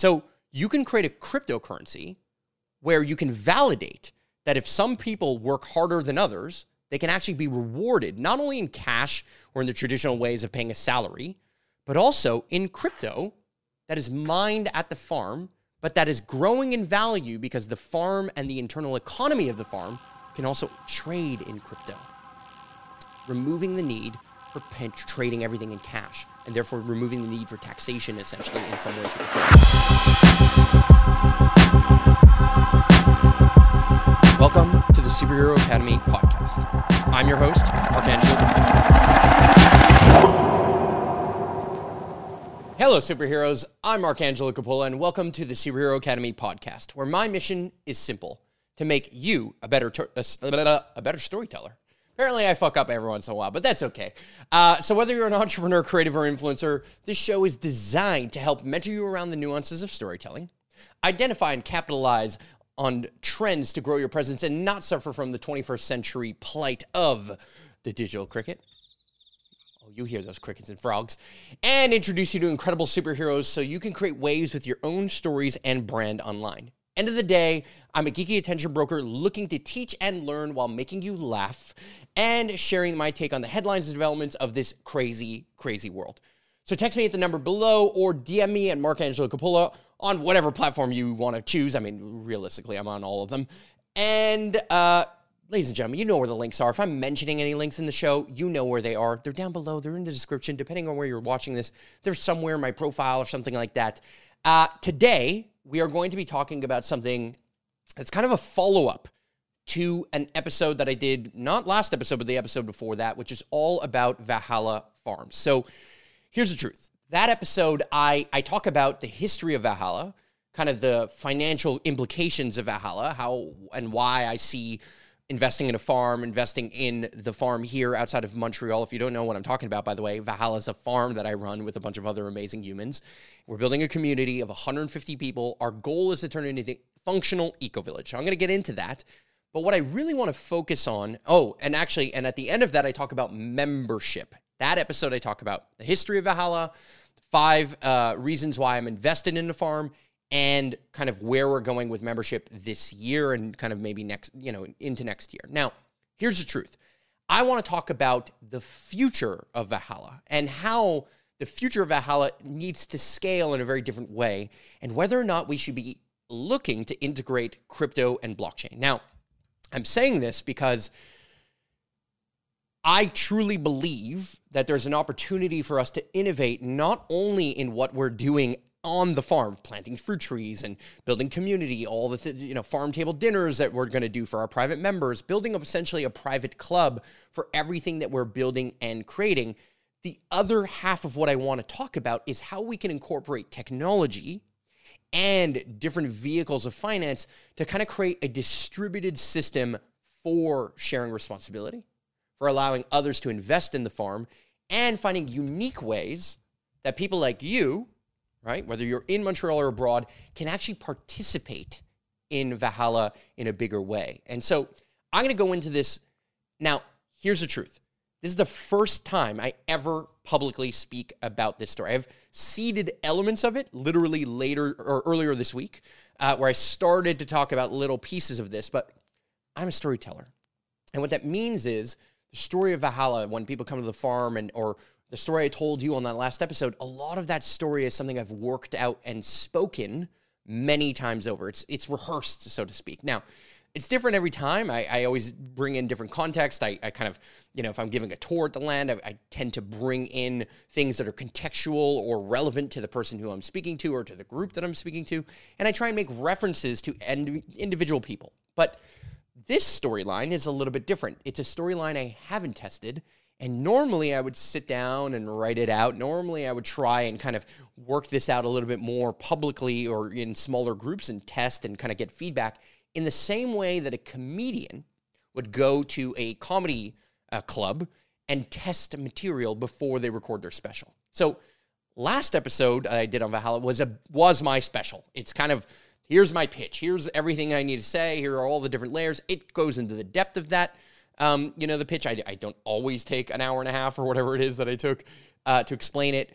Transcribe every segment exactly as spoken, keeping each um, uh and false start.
So you can create a cryptocurrency where you can validate that if some people work harder than others, they can actually be rewarded, not only in cash or in the traditional ways of paying a salary, but also in crypto that is mined at the farm, but that is growing in value because the farm and the internal economy of the farm can also trade in crypto, removing the need for trading everything in cash, and therefore removing the need for taxation, essentially, in some way. Welcome to the Superhero Academy podcast. I'm your host, Archangelo. Hello, superheroes. I'm Archangelo Coppola, and welcome to the Superhero Academy podcast, where my mission is simple: to make you a better a, a better storyteller. Apparently, I fuck up every once in a while, but that's okay. Uh, so whether you're an entrepreneur, creative, or influencer, this show is designed to help mentor you around the nuances of storytelling, identify and capitalize on trends to grow your presence and not suffer from the twenty-first century plight of the digital cricket. Oh, you hear those crickets and frogs. And introduce you to incredible superheroes so you can create waves with your own stories and brand online. End of the day, I'm a geeky attention broker looking to teach and learn while making you laugh and sharing my take on the headlines and developments of this crazy, crazy world. So text me at the number below or D M me at Marcangelo Coppola on whatever platform you want to choose. I mean, realistically, I'm on all of them. And uh, ladies and gentlemen, you know where the links are. If I'm mentioning any links in the show, you know where they are. They're down below. They're in the description. Depending on where you're watching this, they're somewhere in my profile or something like that. Uh, today, we are going to be talking about something that's kind of a follow-up to an episode that I did, not last episode, but the episode before that, which is all about Valhalla Farms. So here's the truth. That episode, I, I talk about the history of Valhalla, kind of the financial implications of Valhalla, how and why I see investing in a farm, investing in the farm here outside of Montreal. If you don't know what I'm talking about, by the way, Valhalla is a farm that I run with a bunch of other amazing humans. We're building a community of one hundred fifty people. Our goal is to turn it into a functional eco-village. So I'm going to get into that. But what I really want to focus on, oh, and actually, and at the end of that, I talk about membership. That episode, I talk about the history of Valhalla, five uh, reasons why I'm invested in the farm, and kind of where we're going with membership this year and kind of maybe next, you know, into next year. Now, here's the truth. I want to talk about the future of Valhalla and how the future of Valhalla needs to scale in a very different way, and whether or not we should be looking to integrate crypto and blockchain. Now, I'm saying this because I truly believe that there's an opportunity for us to innovate not only in what we're doing on the farm, planting fruit trees and building community, all the th- you know farm table dinners that we're going to do for our private members, building up essentially a private club for everything that we're building and creating. The other half of what I want to talk about is how we can incorporate technology and different vehicles of finance to kind of create a distributed system for sharing responsibility, for allowing others to invest in the farm, and finding unique ways that people like you, right, whether you're in Montreal or abroad, can actually participate in Valhalla in a bigger way. And so I'm going to go into this. Now, here's the truth. This is the first time I ever publicly speak about this story. I've seeded elements of it literally later or earlier this week, uh, where I started to talk about little pieces of this, but I'm a storyteller. And what that means is the story of Valhalla, when people come to the farm, and or the story I told you on that last episode, a lot of that story is something I've worked out and spoken many times over. It's it's rehearsed, so to speak. Now, it's different every time. I, I always bring in different context. I, I kind of, you know, if I'm giving a tour at the land, I, I tend to bring in things that are contextual or relevant to the person who I'm speaking to or to the group that I'm speaking to. And I try and make references to end, individual people. But this storyline is a little bit different. It's a storyline I haven't tested. And normally I would sit down and write it out. Normally I would try and kind of work this out a little bit more publicly or in smaller groups and test and kind of get feedback in the same way that a comedian would go to a comedy uh, club and test material before they record their special. So last episode I did on Valhalla was a was my special. It's kind of, here's my pitch. Here's everything I need to say. Here are all the different layers. It goes into the depth of that. Um, you know, the pitch, I, I don't always take an hour and a half or whatever it is that I took uh, to explain it.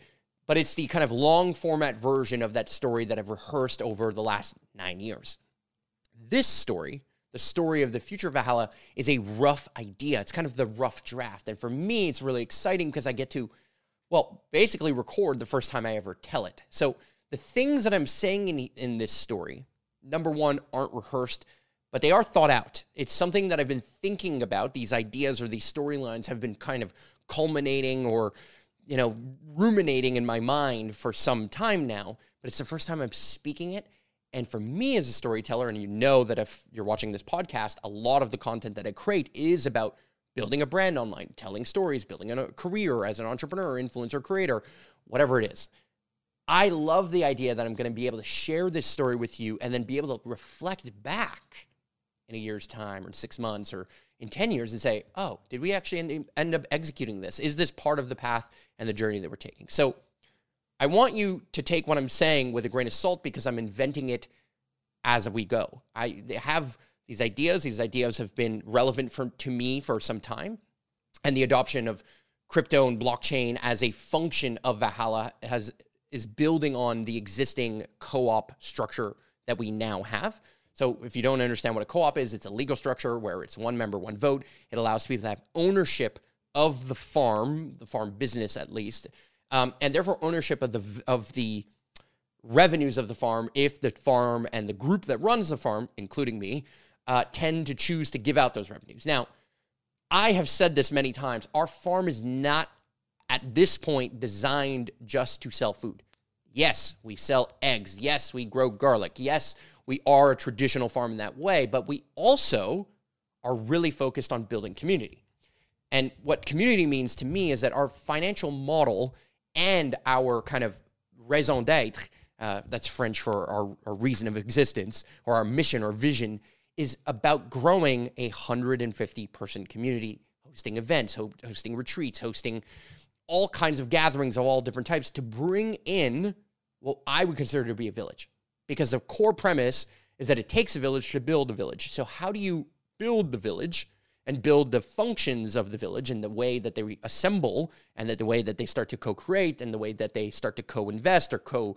but it's the kind of long format version of that story that I've rehearsed over the last nine years. This story, the story of the future of Valhalla, is a rough idea. It's kind of the rough draft. And for me, it's really exciting because I get to, well, basically record the first time I ever tell it. So the things that I'm saying in, in this story, number one, aren't rehearsed, but they are thought out. It's something that I've been thinking about. These ideas or these storylines have been kind of culminating or, you know, ruminating in my mind for some time now, but it's the first time I'm speaking it. And for me as a storyteller, and you know that if you're watching this podcast, a lot of the content that I create is about building a brand online, telling stories, building a career as an entrepreneur, influencer, creator, whatever it is. I love the idea that I'm going to be able to share this story with you and then be able to reflect back in a year's time or in six months or in ten years and say, oh, did we actually end, end up executing this? Is this part of the path and the journey that we're taking? So I want you to take what I'm saying with a grain of salt because I'm inventing it as we go. I have these ideas. These ideas have been relevant for, to me for some time. And the adoption of crypto and blockchain as a function of Valhalla has is building on the existing co-op structure that we now have. So if you don't understand what a co-op is, it's a legal structure where it's one member, one vote. It allows people to have ownership of the farm, the farm business at least, um, and therefore ownership of the of the revenues of the farm if the farm and the group that runs the farm, including me, uh, tend to choose to give out those revenues. Now, I have said this many times, our farm is not at this point designed just to sell food. Yes, we sell eggs. Yes, we grow garlic. Yes, we are a traditional farm in that way, but we also are really focused on building community. And what community means to me is that our financial model and our kind of raison d'etre, uh, that's French for our, our reason of existence, or our mission or vision, is about growing a one hundred fifty person community, hosting events, ho- hosting retreats, hosting all kinds of gatherings of all different types to bring in what I would consider to be a village. Because the core premise is that it takes a village to build a village. So how do you build the village and build the functions of the village and the way that they assemble and that the way that they start to co-create and the way that they start to co-invest or co,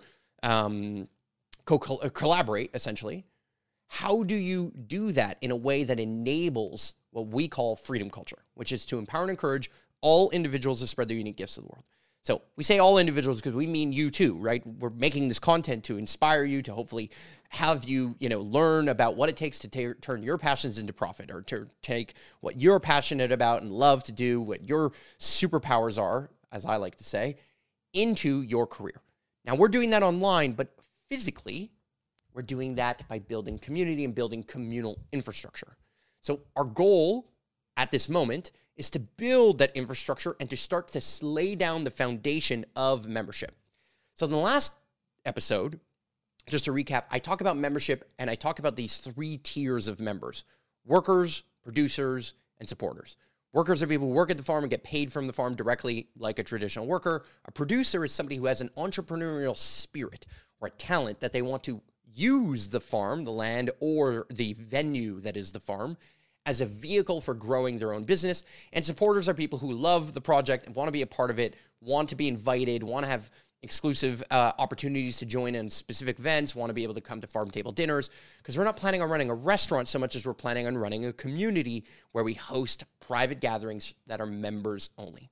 um, co-collaborate, essentially? How do you do that in a way that enables what we call freedom culture, which is to empower and encourage all individuals to spread their unique gifts to the world? So we say all individuals because we mean you too, right? We're making this content to inspire you, to hopefully have you, you know, learn about what it takes to ta- turn your passions into profit, or to take what you're passionate about and love to do, what your superpowers are, as I like to say, into your career. Now, we're doing that online, but physically, we're doing that by building community and building communal infrastructure. So our goal at this moment is to build that infrastructure and to start to lay down the foundation of membership. So in the last episode, just to recap, I talk about membership and I talk about these three tiers of members: workers, producers, and supporters. Workers are people who work at the farm and get paid from the farm directly like a traditional worker. A producer is somebody who has an entrepreneurial spirit or a talent that they want to use the farm, the land, or the venue that is the farm as a vehicle for growing their own business. And supporters are people who love the project and want to be a part of it, want to be invited, want to have exclusive uh, opportunities to join in specific events, want to be able to come to farm table dinners, because we're not planning on running a restaurant so much as we're planning on running a community where we host private gatherings that are members only.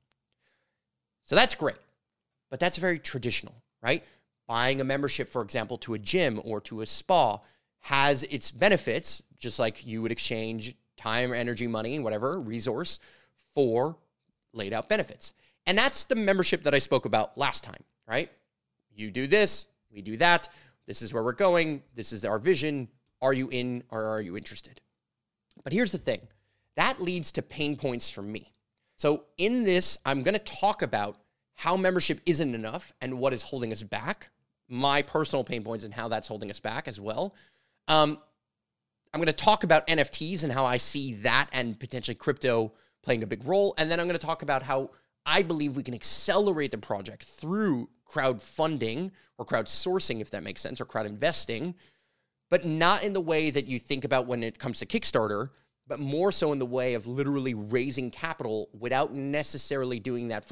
So that's great, but that's very traditional, right? Buying a membership, for example, to a gym or to a spa has its benefits, just like you would exchange time, energy, money, and whatever resource for laid out benefits. And that's the membership that I spoke about last time, right? You do this, we do that. This is where we're going. This is our vision. Are you in or are you interested? But here's the thing. That leads to pain points for me. So in this, I'm going to talk about how membership isn't enough and what is holding us back, my personal pain points and how that's holding us back as well. Um, I'm going to talk about N F Ts and how I see that and potentially crypto playing a big role. And then I'm going to talk about how I believe we can accelerate the project through crowdfunding or crowdsourcing, if that makes sense, or crowd investing, but not in the way that you think about when it comes to Kickstarter, but more so in the way of literally raising capital without necessarily doing that from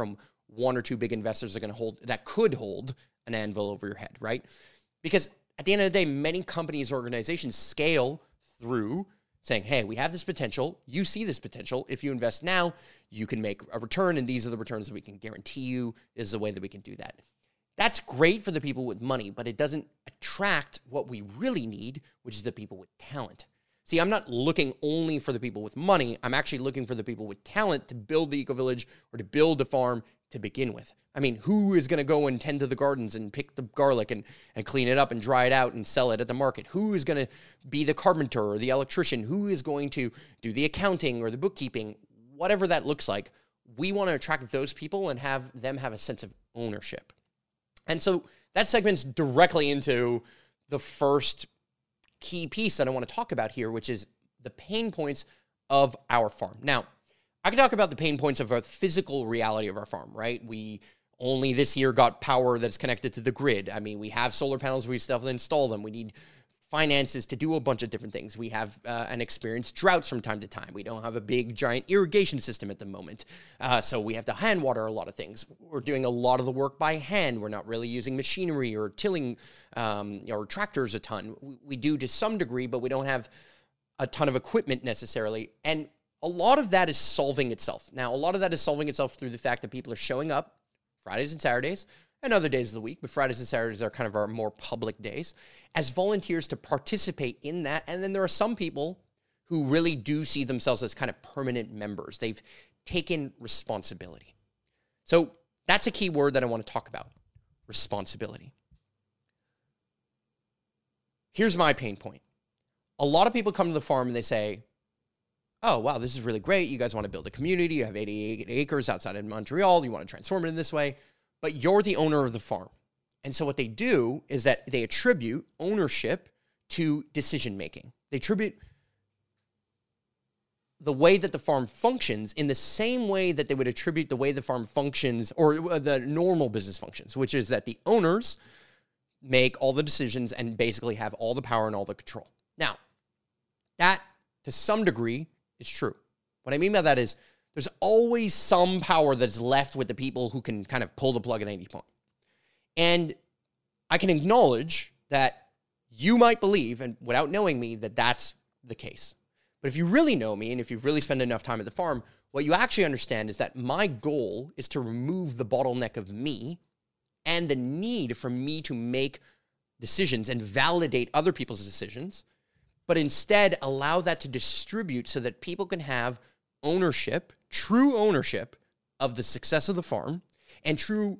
one or two big investors are going to hold, that could hold an anvil over your head, right? Because at the end of the day, many companies or organizations scale through saying, hey, we have this potential. You see this potential. If you invest now, you can make a return, and these are the returns that we can guarantee you. This is the way that we can do that. That's great for the people with money, but it doesn't attract what we really need, which is the people with talent. See, I'm not looking only for the people with money. I'm actually looking for the people with talent to build the eco-village or to build a farm to begin with. I mean, who is going to go and tend to the gardens and pick the garlic and, and clean it up and dry it out and sell it at the market? Who is going to be the carpenter or the electrician? Who is going to do the accounting or the bookkeeping? Whatever that looks like, we want to attract those people and have them have a sense of ownership. And so that segments directly into the first key piece that I want to talk about here, which is the pain points of our farm. Now, I can talk about the pain points of a physical reality of our farm, right? We only this year got power that's connected to the grid. I mean, we have solar panels, we still have to install them. We need finances to do a bunch of different things. We have uh, an experienced droughts from time to time. We don't have a big, giant irrigation system at the moment. Uh, so we have to hand water a lot of things. We're doing a lot of the work by hand. We're not really using machinery or tilling um, or tractors a ton. We, we do to some degree, but we don't have a ton of equipment necessarily. And a lot of that is solving itself. Now, a lot of that is solving itself through the fact that people are showing up Fridays and Saturdays and other days of the week, but Fridays and Saturdays are kind of our more public days, as volunteers to participate in that. And then there are some people who really do see themselves as kind of permanent members. They've taken responsibility. So that's a key word that I want to talk about, responsibility. Here's my pain point. A lot of people come to the farm and they say, oh, wow, this is really great. You guys want to build a community. You have eighty-eight acres outside of Montreal. You want to transform it in this way. But you're the owner of the farm. And so what they do is that they attribute ownership to decision-making. They attribute the way that the farm functions in the same way that they would attribute the way the farm functions or the normal business functions, which is that the owners make all the decisions and basically have all the power and all the control. Now, that to some degree is true. What I mean by that is there's always some power that's left with the people who can kind of pull the plug at any point. And I can acknowledge that you might believe, and without knowing me, that that's the case. But if you really know me, and if you've really spent enough time at the farm, what you actually understand is that my goal is to remove the bottleneck of me and the need for me to make decisions and validate other people's decisions, but instead allow that to distribute so that people can have ownership, true ownership of the success of the farm and true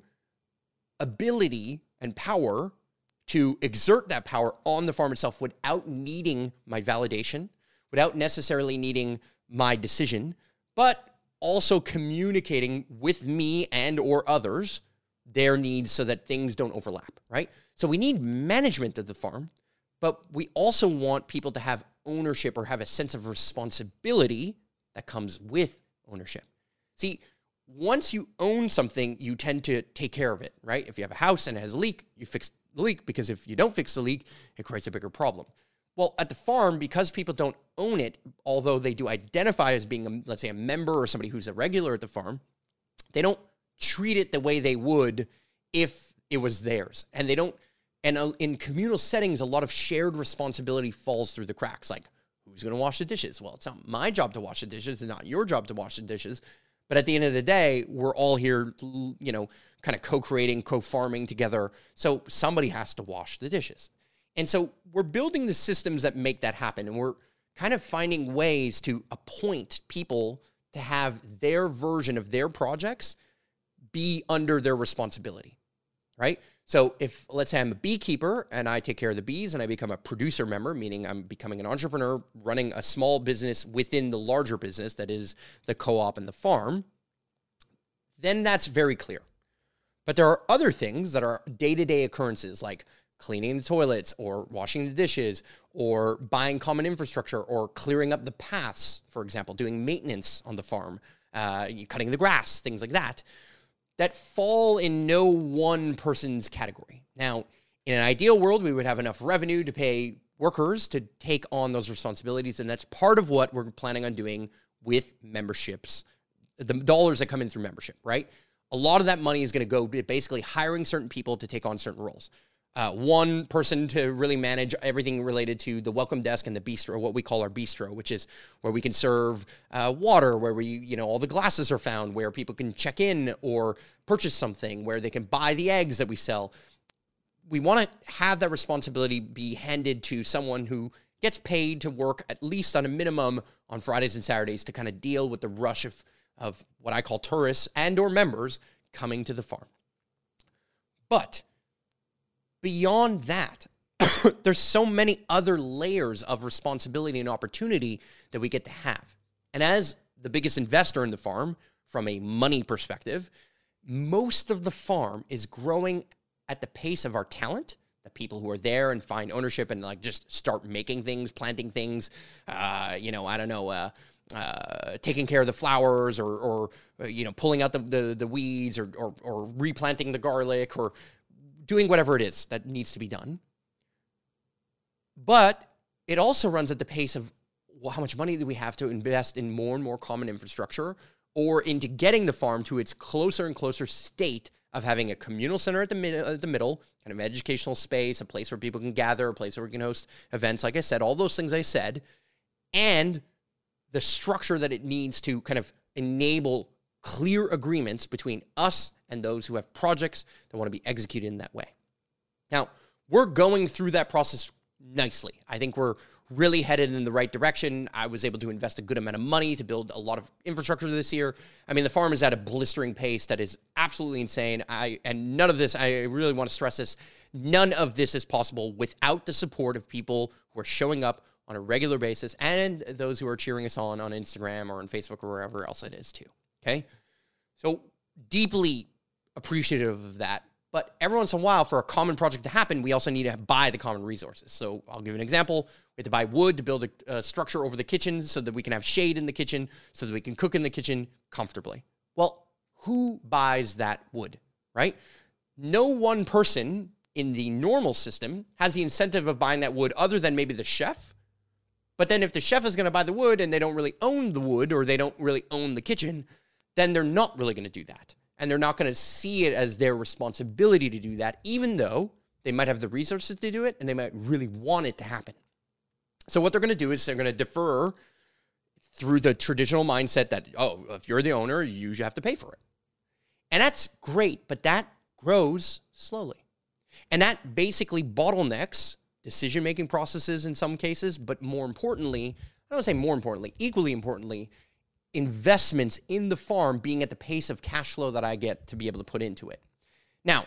ability and power to exert that power on the farm itself without needing my validation, without necessarily needing my decision, but also communicating with me and or others their needs so that things don't overlap, right? So we need management of the farm, but we also want people to have ownership or have a sense of responsibility that comes with ownership. See, once you own something, you tend to take care of it, right? If you have a house and it has a leak, you fix the leak, because if you don't fix the leak, it creates a bigger problem. Well, at the farm, because people don't own it, although they do identify as being, a, let's say, a member or somebody who's a regular at the farm, they don't treat it the way they would if it was theirs. And they don't, and in communal settings, a lot of shared responsibility falls through the cracks. Like, who's going to wash the dishes? Well, it's not my job to wash the dishes. It's not your job to wash the dishes. But at the end of the day, we're all here, you know, kind of co-creating, co-farming together. So somebody has to wash the dishes. And so we're building the systems that make that happen. And we're kind of finding ways to appoint people to have their version of their projects be under their responsibility, right? So if, let's say I'm a beekeeper and I take care of the bees and I become a producer member, meaning I'm becoming an entrepreneur running a small business within the larger business that is the co-op and the farm, then that's very clear. But there are other things that are day-to-day occurrences like cleaning the toilets or washing the dishes or buying common infrastructure or clearing up the paths, for example, doing maintenance on the farm, uh, cutting the grass, things like that, that fall in no one person's category. Now, in an ideal world, we would have enough revenue to pay workers to take on those responsibilities, and that's part of what we're planning on doing with memberships, the dollars that come in through membership, right? a lot of that money is going to go basically hiring certain people to take on certain roles. Uh, one person to really manage everything related to the welcome desk and the bistro, what we call our bistro, which is where we can serve uh, water, where we, you know, all the glasses are found, where people can check in or purchase something, where they can buy the eggs that we sell. We want to have that responsibility be handed to someone who gets paid to work at least on a minimum on Fridays and Saturdays to kind of deal with the rush of, of what I call tourists and or members coming to the farm. But beyond that, there's so many other layers of responsibility and opportunity that we get to have. And as the biggest investor in the farm, from a money perspective, most of the farm is growing at the pace of our talent, the people who are there and find ownership and like just start making things, planting things, uh, you know, I don't know, uh, uh, taking care of the flowers or, or uh, you know, pulling out the, the, the weeds or, or, or replanting the garlic or doing whatever it is that needs to be done. But it also runs at the pace of, well, how much money do we have to invest in more and more common infrastructure or into getting the farm to its closer and closer state of having a communal center at the, mid- at the middle, kind of educational space, a place where people can gather, a place where we can host events, like I said, all those things I said, and the structure that it needs to kind of enable clear agreements between us and those who have projects that want to be executed in that way. Now, we're going through that process nicely. I think we're really headed in the right direction. I was able to invest a good amount of money to build a lot of infrastructure this year. I mean, the farm is at a blistering pace that is absolutely insane. I and none of this, I really want to stress this, none of this is possible without the support of people who are showing up on a regular basis and those who are cheering us on on Instagram or on Facebook or wherever else it is too, okay? So deeply appreciative of that. But every once in a while, for a common project to happen, we also need to buy the common resources. So I'll give you an example. We have to buy wood to build a, a structure over the kitchen so that we can have shade in the kitchen, so that we can cook in the kitchen comfortably. Well, who buys that wood, right? No one person in the normal system has the incentive of buying that wood other than maybe the chef. But then if the chef is going to buy the wood and they don't really own the wood or they don't really own the kitchen, then they're not really going to do that. And they're not going to see it as their responsibility to do that, even though they might have the resources to do it and they might really want it to happen. So what they're going to do is they're going to defer through the traditional mindset that, oh, if you're the owner, you have to pay for it. And that's great, but that grows slowly. And that basically bottlenecks decision-making processes in some cases, but more importantly, I don't want to say more importantly, equally importantly, investments in the farm being at the pace of cash flow that I get to be able to put into it. Now,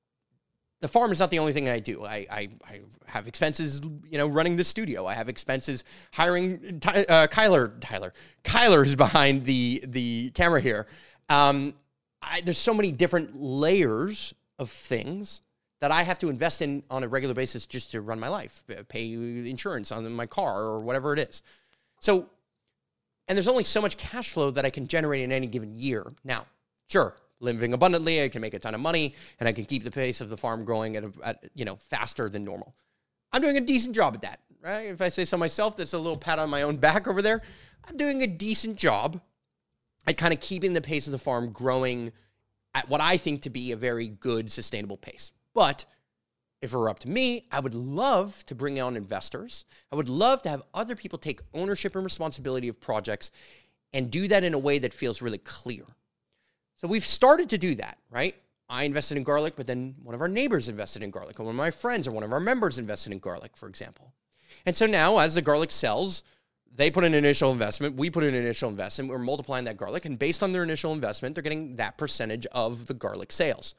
the farm is not the only thing I do. I, I, I have expenses, you know, running the studio. I have expenses hiring Ty, uh, Kyler, Tyler, Kyler is behind the, the camera here. Um, I, there's so many different layers of things that I have to invest in on a regular basis just to run my life, pay insurance on my car or whatever it is. So, and there's only so much cash flow that I can generate in any given year. Now, sure, living abundantly, I can make a ton of money, and I can keep the pace of the farm growing at, a, at you know, faster than normal. I'm doing a decent job at that, right? If I say so myself, that's a little pat on my own back over there. I'm doing a decent job at kind of keeping the pace of the farm growing at what I think to be a very good, sustainable pace. But if it were up to me, I would love to bring on investors. I would love to have other people take ownership and responsibility of projects and do that in a way that feels really clear. So we've started to do that, right? I invested in garlic, but then one of our neighbors invested in garlic, or one of my friends or one of our members invested in garlic, for example. And so now as the garlic sells, they put an initial investment, we put an initial investment, we're multiplying that garlic, and based on their initial investment, they're getting that percentage of the garlic sales.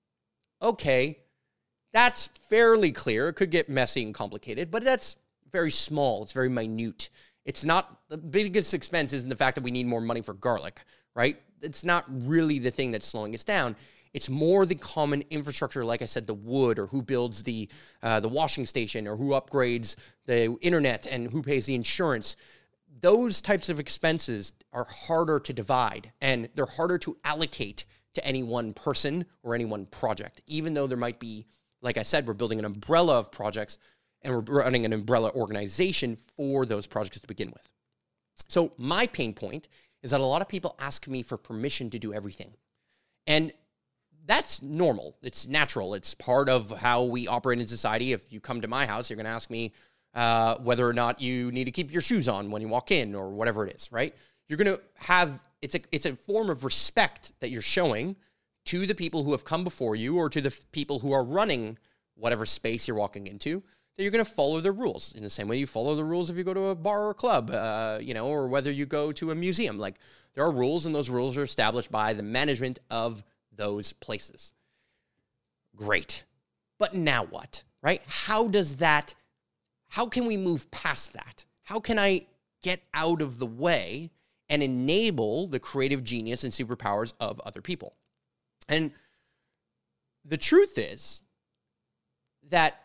Okay. That's fairly clear. It could get messy and complicated, but that's very small. It's very minute. It's not, the biggest expense isn't the fact that we need more money for garlic, right? It's not really the thing that's slowing us down. It's more the common infrastructure, like I said, the wood, or who builds the uh, the washing station, or who upgrades the internet, and who pays the insurance. Those types of expenses are harder to divide, and they're harder to allocate to any one person or any one project, even though there might be, like I said, we're building an umbrella of projects and we're running an umbrella organization for those projects to begin with. So my pain point is that a lot of people ask me for permission to do everything. And that's normal. It's natural. It's part of how we operate in society. If you come to my house, you're going to ask me uh, whether or not you need to keep your shoes on when you walk in or whatever it is, right? You're going to have, it's a, it's a form of respect that you're showing to the people who have come before you or to the f- people who are running whatever space you're walking into, that you're going to follow the rules in the same way you follow the rules if you go to a bar or a club, uh, you know, or whether you go to a museum. Like, there are rules, and those rules are established by the management of those places. Great. But now what, right? How does that, how can we move past that? How can I get out of the way and enable the creative genius and superpowers of other people? And the truth is that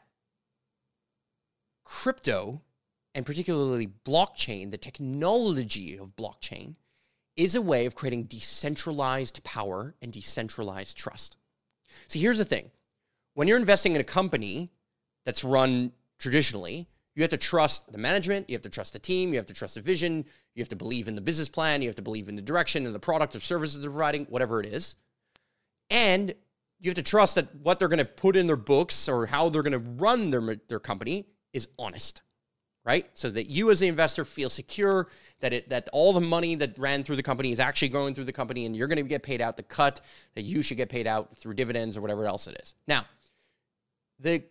crypto, and particularly blockchain, the technology of blockchain, is a way of creating decentralized power and decentralized trust. See, here's the thing. When you're investing in a company that's run traditionally, you have to trust the management, you have to trust the team, you have to trust the vision, you have to believe in the business plan, you have to believe in the direction and the product or services they're providing, whatever it is. And you have to trust that what they're going to put in their books or how they're going to run their, their company is honest, right? So that you as the investor feel secure that it that all the money that ran through the company is actually going through the company, and you're going to get paid out the cut that you should get paid out through dividends or whatever else it is. Now, the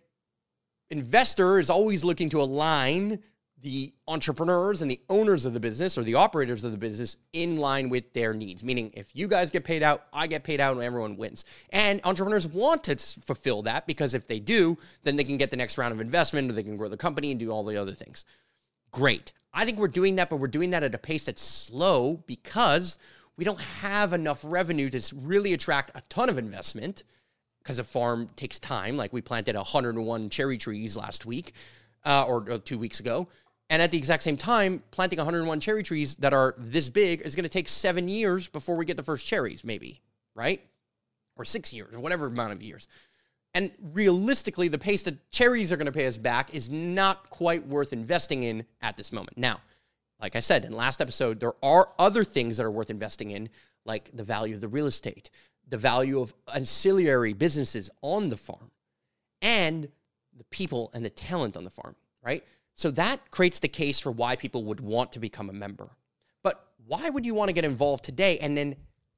investor is always looking to align the entrepreneurs and the owners of the business or the operators of the business in line with their needs. Meaning, if you guys get paid out, I get paid out, and everyone wins. And entrepreneurs want to fulfill that, because if they do, then they can get the next round of investment, or they can grow the company and do all the other things. Great. I think we're doing that, but we're doing that at a pace that's slow because we don't have enough revenue to really attract a ton of investment, because a farm takes time. Like, we planted one hundred one cherry trees last week uh, or, or two weeks ago. And at the exact same time, planting one hundred one cherry trees that are this big is going to take seven years before we get the first cherries, maybe, right? Or six years, or whatever amount of years. And realistically, the pace that cherries are going to pay us back is not quite worth investing in at this moment. Now, like I said in the last episode, there are other things that are worth investing in, like the value of the real estate, the value of ancillary businesses on the farm, and the people and the talent on the farm, right? So that creates the case for why people would want to become a member. But why would you want to get involved today? And then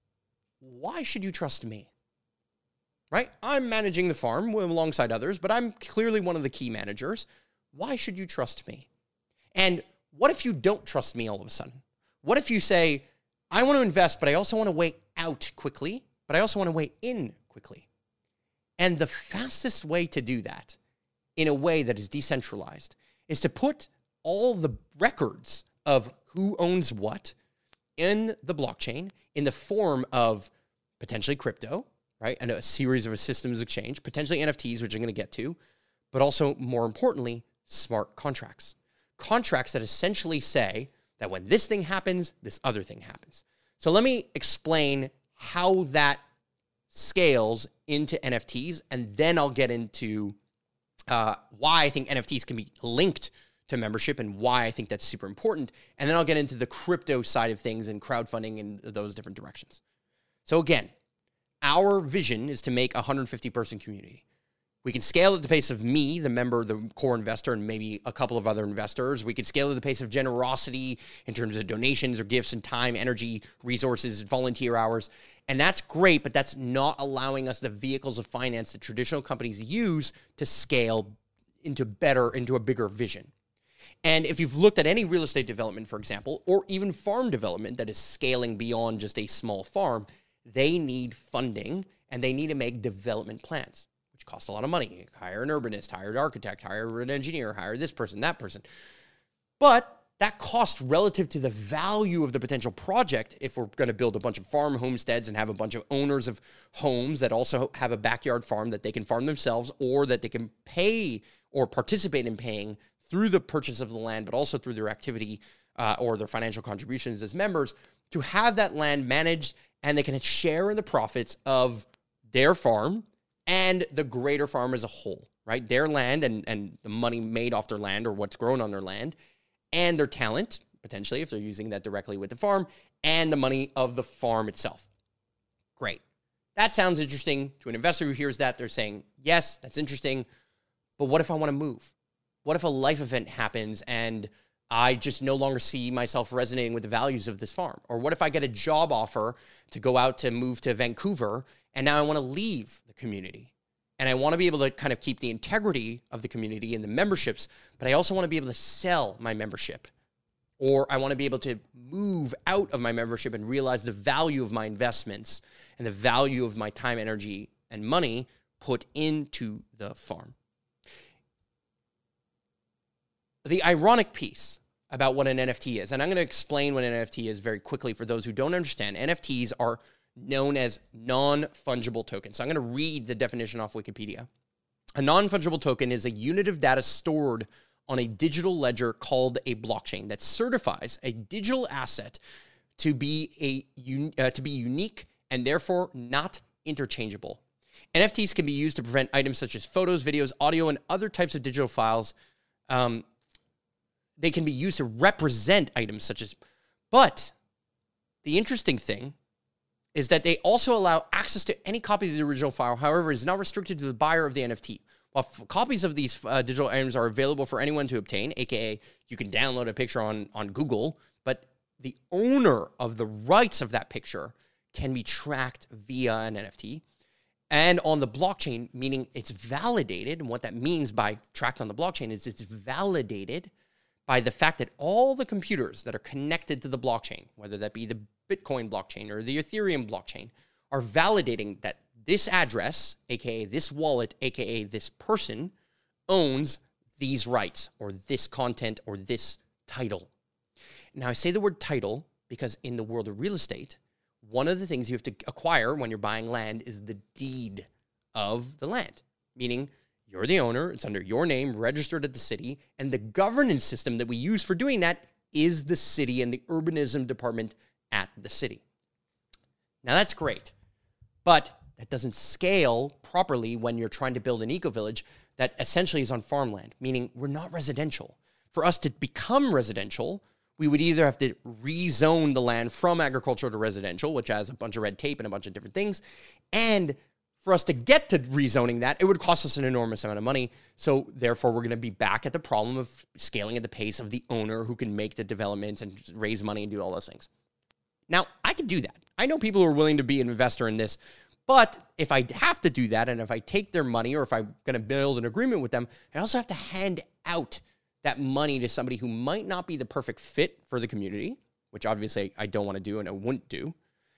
why should you trust me? Right? I'm managing the farm alongside others, but I'm clearly one of the key managers. Why should you trust me? And what if you don't trust me all of a sudden? What if you say, I want to invest, but I also want to weigh out quickly, but I also want to weigh in quickly? And the fastest way to do that in a way that is decentralized is to put all the records of who owns what in the blockchain in the form of potentially crypto, right? And a series of a systems exchange, potentially N F Ts, which I'm going to get to, but also, more importantly, smart contracts. Contracts that essentially say that when this thing happens, this other thing happens. So let me explain how that scales into N F Ts, and then I'll get into uh, why I think N F Ts can be linked to membership and why I think that's super important. And then I'll get into the crypto side of things and crowdfunding and those different directions. So again, our vision is to make a one hundred fifty person community. We can scale at the pace of me, the member, the core investor, and maybe a couple of other investors. We can scale at the pace of generosity in terms of donations or gifts and time, energy, resources, volunteer hours. And that's great, but that's not allowing us the vehicles of finance that traditional companies use to scale into better, into a bigger vision. And if you've looked at any real estate development, for example, or even farm development that is scaling beyond just a small farm, they need funding and they need to make development plans, which cost a lot of money. Hire an urbanist, hire an architect, hire an engineer, hire this person, that person. But that cost relative to the value of the potential project, if we're going to build a bunch of farm homesteads and have a bunch of owners of homes that also have a backyard farm that they can farm themselves or that they can pay or participate in paying through the purchase of the land, but also through their activity uh, or their financial contributions as members, to have that land managed, and they can share in the profits of their farm and the greater farm as a whole, right? Their land and, and the money made off their land or what's grown on their land, and their talent, potentially, if they're using that directly with the farm, and the money of the farm itself. Great. That sounds interesting. To an investor who hears that, they're saying, yes, that's interesting. But what if I want to move? What if a life event happens and I just no longer see myself resonating with the values of this farm? Or what if I get a job offer to go out to move to Vancouver and now I want to leave the community? And I want to be able to kind of keep the integrity of the community and the memberships, but I also want to be able to sell my membership. Or I want to be able to move out of my membership and realize the value of my investments and the value of my time, energy, and money put into the farm. The ironic piece about what an N F T is, and I'm going to explain what an N F T is very quickly for those who don't understand. N F Ts are known as non-fungible tokens. So I'm going to read the definition off Wikipedia. A non-fungible token is a unit of data stored on a digital ledger called a blockchain that certifies a digital asset to be a uh, to be unique and therefore not interchangeable. N F Ts can be used to prevent items such as photos, videos, audio, and other types of digital files. Um, they can be used to represent items such as, but the interesting thing is that they also allow access to any copy of the original file. However, is not restricted to the buyer of the N F T. While f- copies of these uh, digital items are available for anyone to obtain, aka you can download a picture on, on Google, but the owner of the rights of that picture can be tracked via an N F T. And on the blockchain, meaning it's validated, and what that means by tracked on the blockchain is it's validated by the fact that all the computers that are connected to the blockchain, whether that be the Bitcoin blockchain or the Ethereum blockchain, are validating that this address, aka this wallet, aka this person, owns these rights or this content or this title. Now, I say the word title because in the world of real estate, one of the things you have to acquire when you're buying land is the deed of the land, meaning you're the owner, it's under your name, registered at the city, and the governance system that we use for doing that is the city and the urbanism department at the city. Now, that's great, but that doesn't scale properly when you're trying to build an eco-village that essentially is on farmland, meaning we're not residential. For us to become residential, we would either have to rezone the land from agricultural to residential, which has a bunch of red tape and a bunch of different things, and for us to get to rezoning that, it would cost us an enormous amount of money. So therefore, we're going to be back at the problem of scaling at the pace of the owner who can make the developments and raise money and do all those things. Now, I can do that. I know people who are willing to be an investor in this, but if I have to do that, and if I take their money, or if I'm going to build an agreement with them, I also have to hand out that money to somebody who might not be the perfect fit for the community, which obviously I don't want to do and I wouldn't do,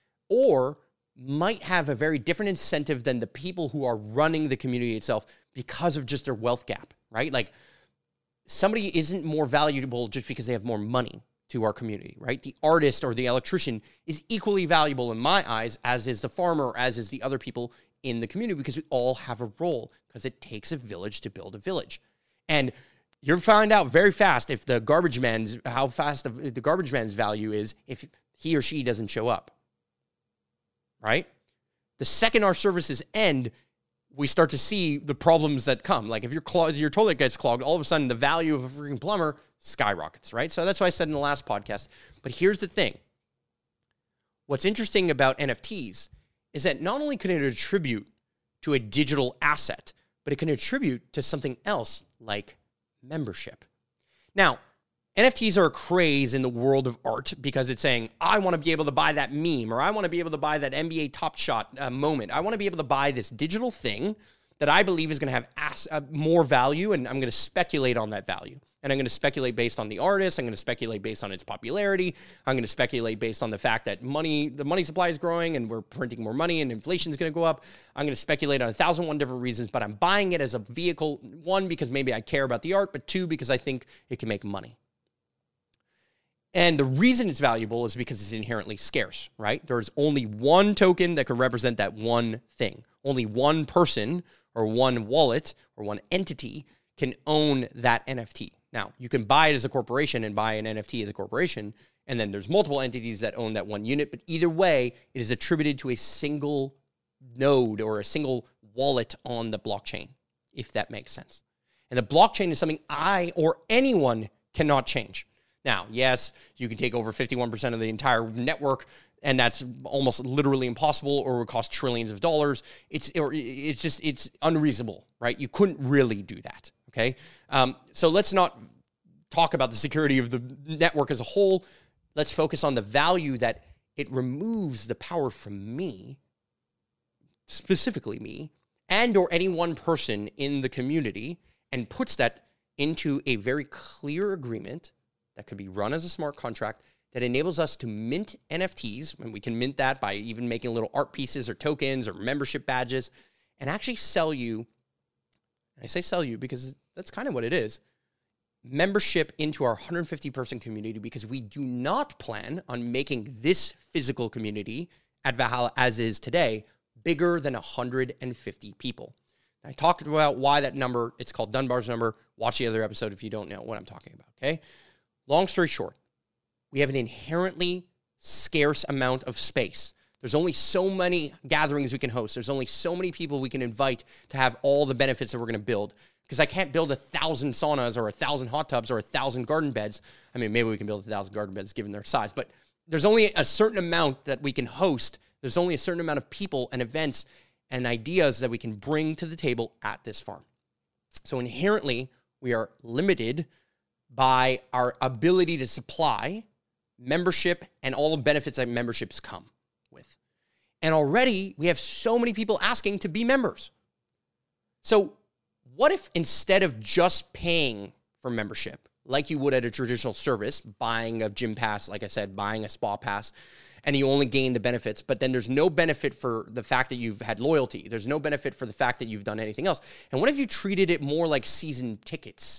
or might have a very different incentive than the people who are running the community itself because of just their wealth gap, right? Like somebody isn't more valuable just because they have more money to our community, right? The artist or the electrician is equally valuable in my eyes, as is the farmer, as is the other people in the community, because we all have a role, because it takes a village to build a village. And you'll find out very fast if the garbage man's, how fast the, the garbage man's value is if he or she doesn't show up. Right? The second our services end, we start to see the problems that come. Like if your clog, your toilet gets clogged, all of a sudden the value of a freaking plumber skyrockets, right? So that's what I said in the last podcast. But here's the thing. What's interesting about N F Ts is that not only can it attribute to a digital asset, but it can attribute to something else like membership. Now, N F Ts are a craze in the world of art because it's saying, I want to be able to buy that meme, or I want to be able to buy that N B A Top Shot uh, moment. I want to be able to buy this digital thing that I believe is going to have ass- uh, more value, and I'm going to speculate on that value. And I'm going to speculate based on the artist. I'm going to speculate based on its popularity. I'm going to speculate based on the fact that money, the money supply is growing and we're printing more money and inflation is going to go up. I'm going to speculate on a thousand one different reasons, but I'm buying it as a vehicle, one, because maybe I care about the art, but two, because I think it can make money. And the reason it's valuable is because it's inherently scarce, right? There's only one token that can represent that one thing. Only one person or one wallet or one entity can own that N F T. Now, you can buy it as a corporation and buy an N F T as a corporation, and then there's multiple entities that own that one unit, but either way, it is attributed to a single node or a single wallet on the blockchain, if that makes sense. And the blockchain is something I or anyone cannot change. Now, yes, you can take over fifty-one percent of the entire network, and that's almost literally impossible, or would cost trillions of dollars. It's or it's just it's unreasonable, right? You couldn't really do that. Okay, um, so let's not talk about the security of the network as a whole. Let's focus on the value that it removes the power from me, specifically me, and or any one person in the community, and puts that into a very clear agreement that could be run as a smart contract that enables us to mint N F Ts, and we can mint that by even making little art pieces or tokens or membership badges, and actually sell you, I say sell you because that's kind of what it is, membership into our one hundred fifty person community, because we do not plan on making this physical community at Valhalla as is today bigger than one hundred fifty people. I talked about why that number, it's called Dunbar's number. Watch the other episode if you don't know what I'm talking about, okay? Long story short, we have an inherently scarce amount of space. There's only so many gatherings we can host. There's only so many people we can invite to have all the benefits that we're going to build. Because I can't build a thousand saunas or a thousand hot tubs or a thousand garden beds. I mean, maybe we can build a thousand garden beds given their size, but there's only a certain amount that we can host. There's only a certain amount of people and events and ideas that we can bring to the table at this farm. So inherently, we are limited by our ability to supply membership and all the benefits that memberships come with. And already, we have so many people asking to be members. So what if instead of just paying for membership, like you would at a traditional service, buying a gym pass, like I said, buying a spa pass, and you only gain the benefits, but then there's no benefit for the fact that you've had loyalty. There's no benefit for the fact that you've done anything else. And what if you treated it more like season tickets?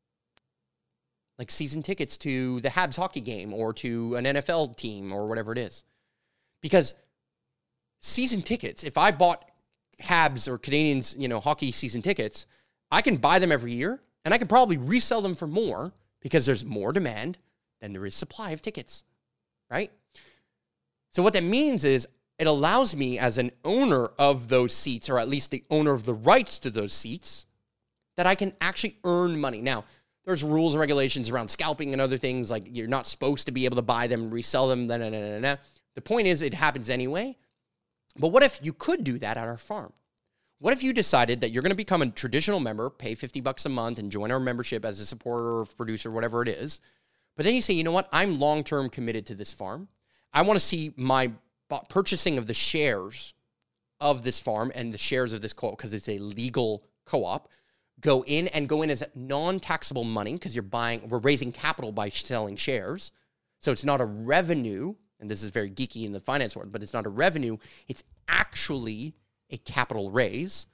Like season tickets to the Habs hockey game or to an N F L team or whatever it is. Because season tickets, if I bought Habs or Canadians, you know, hockey season tickets, I can buy them every year and I can probably resell them for more because there's more demand than there is supply of tickets, right? So what that means is it allows me as an owner of those seats, or at least the owner of the rights to those seats, that I can actually earn money. Now, there's rules and regulations around scalping and other things, like you're not supposed to be able to buy them, resell them, da, da, da, da, da. The point is it happens anyway. But what if you could do that at our farm? What if you decided that you're going to become a traditional member, pay fifty bucks a month and join our membership as a supporter or producer, whatever it is. But then you say, you know what? I'm long-term committed to this farm. I want to see my purchasing of the shares of this farm and the shares of this co-op, because it's a legal co-op, go in and go in as non-taxable money, because you're buying, we're raising capital by selling shares. So it's not a revenue, and this is very geeky in the finance world, but it's not a revenue. It's actually a capital raise.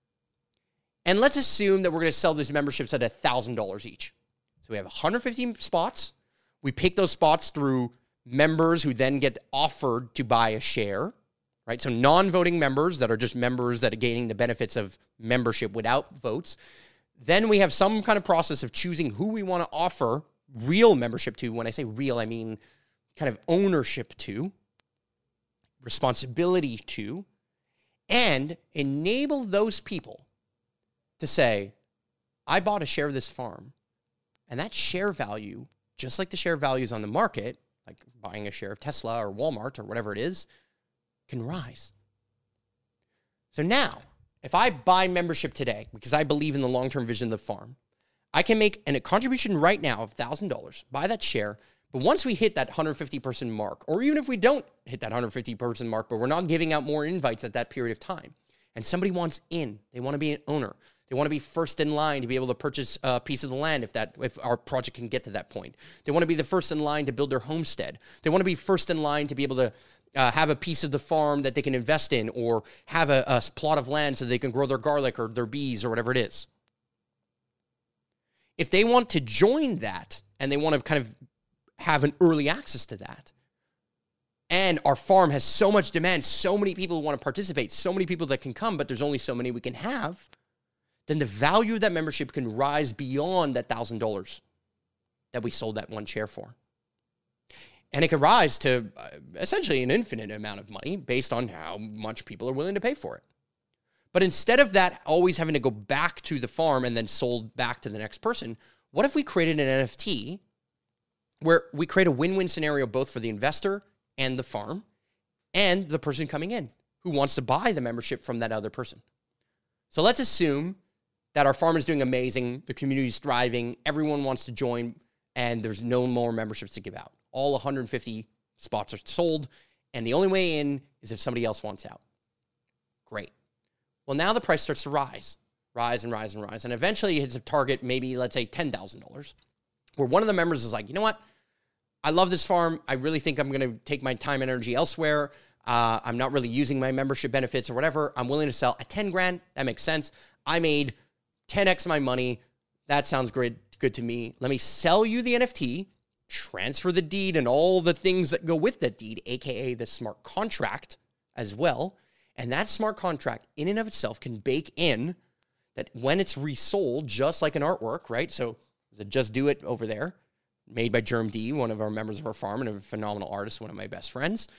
And let's assume that we're going to sell these memberships at one thousand dollars each. So we have one hundred fifty spots. We pick those spots through members who then get offered to buy a share, right? So non-voting members that are just members that are gaining the benefits of membership without votes. Then we have some kind of process of choosing who we want to offer real membership to. When I say real, I mean kind of ownership to, responsibility to, and enable those people to say, I bought a share of this farm, and that share value, just like the share values on the market, like buying a share of Tesla or Walmart or whatever it is, can rise. So now, if I buy membership today, because I believe in the long-term vision of the farm, I can make an, a contribution right now of one thousand dollars, buy that share, but once we hit that one hundred fifty person mark, or even if we don't hit that one hundred fifty person mark, but we're not giving out more invites at that period of time, and somebody wants in, they want to be an owner, they want to be first in line to be able to purchase a piece of the land if that if our project can get to that point. They want to be the first in line to build their homestead. They want to be first in line to be able to uh, have a piece of the farm that they can invest in, or have a, a plot of land so they can grow their garlic or their bees or whatever it is. If they want to join that and they want to kind of have an early access to that, and our farm has so much demand, so many people who want to participate, so many people that can come, but there's only so many we can have, then the value of that membership can rise beyond that one thousand dollars that we sold that one share for. And it can rise to uh, essentially an infinite amount of money based on how much people are willing to pay for it. But instead of that always having to go back to the farm and then sold back to the next person, what if we created an N F T where we create a win-win scenario both for the investor and the farm and the person coming in who wants to buy the membership from that other person. So let's assume that our farm is doing amazing, the community is thriving, everyone wants to join, and there's no more memberships to give out. All one hundred fifty spots are sold, and the only way in is if somebody else wants out. Great. Well, now the price starts to rise, rise and rise and rise, and eventually it hits a target, maybe, let's say, ten thousand dollars, where one of the members is like, you know what? I love this farm. I really think I'm going to take my time and energy elsewhere. Uh, I'm not really using my membership benefits or whatever. I'm willing to sell at ten grand. That makes sense. I made ten X my money. That sounds great, good to me. Let me sell you the N F T, transfer the deed and all the things that go with that deed, A K A the smart contract as well. And that smart contract in and of itself can bake in that when it's resold, just like an artwork, right? So the Just Do It over there, made by Germ D, one of our members of our farm and a phenomenal artist, one of my best friends.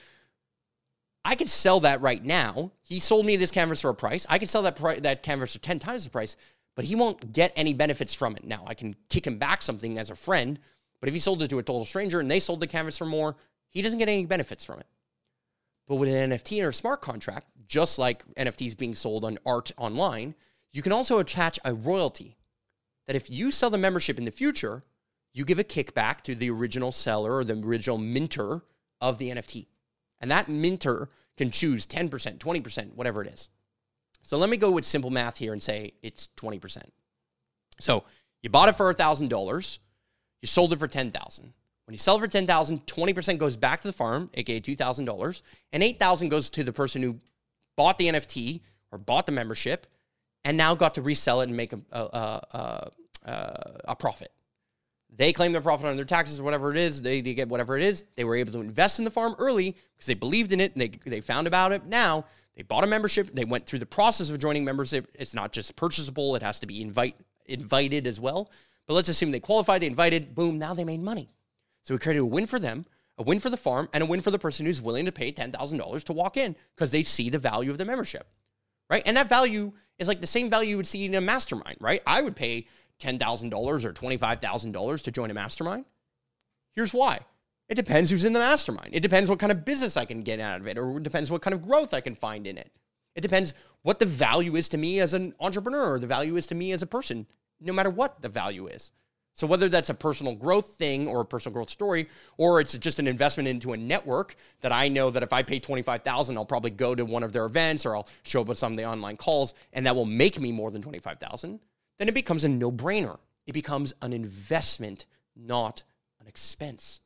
I could sell that right now. He sold me this canvas for a price. I could sell that pri- that canvas for ten times the price, but he won't get any benefits from it. Now, I can kick him back something as a friend, but if he sold it to a total stranger and they sold the canvas for more, he doesn't get any benefits from it. But with an N F T or a smart contract, just like N F Ts being sold on art online, you can also attach a royalty that if you sell the membership in the future, you give a kickback to the original seller or the original minter of the N F T. And that minter can choose ten percent, twenty percent, whatever it is. So let me go with simple math here and say it's twenty percent. So you bought it for one thousand dollars. You sold it for ten thousand dollars. When you sell it for ten thousand dollars, twenty percent goes back to the farm, aka two thousand dollars, and eight thousand dollars goes to the person who bought the N F T or bought the membership and now got to resell it and make a, a, a, a, a profit. They claim their profit on their taxes or whatever it is. They, they get whatever it is. They were able to invest in the farm early because they believed in it and they, they found about it. Now, they bought a membership. They went through the process of joining membership. It's not just purchasable. It has to be invite, invited as well. But let's assume they qualified, they invited, boom, now they made money. So we created a win for them, a win for the farm, and a win for the person who's willing to pay ten thousand dollars to walk in because they see the value of the membership, right? And that value is like the same value you would see in a mastermind, right? I would pay ten thousand dollars or twenty-five thousand dollars to join a mastermind. Here's why. It depends who's in the mastermind. It depends what kind of business I can get out of it, or it depends what kind of growth I can find in it. It depends what the value is to me as an entrepreneur, or the value is to me as a person, no matter what the value is. So whether that's a personal growth thing or a personal growth story, or it's just an investment into a network that I know that if I pay twenty-five thousand dollars, I'll probably go to one of their events or I'll show up with some of the online calls and that will make me more than twenty-five thousand dollars, then it becomes a no-brainer. It becomes an investment, not an expense.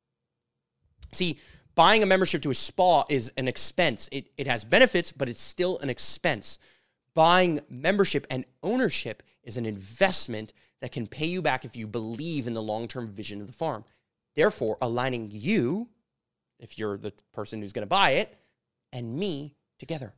See, buying a membership to a spa is an expense. It, it has benefits, but it's still an expense. Buying membership and ownership is an investment that can pay you back if you believe in the long-term vision of the farm. Therefore, aligning you, if you're the person who's going to buy it, and me together.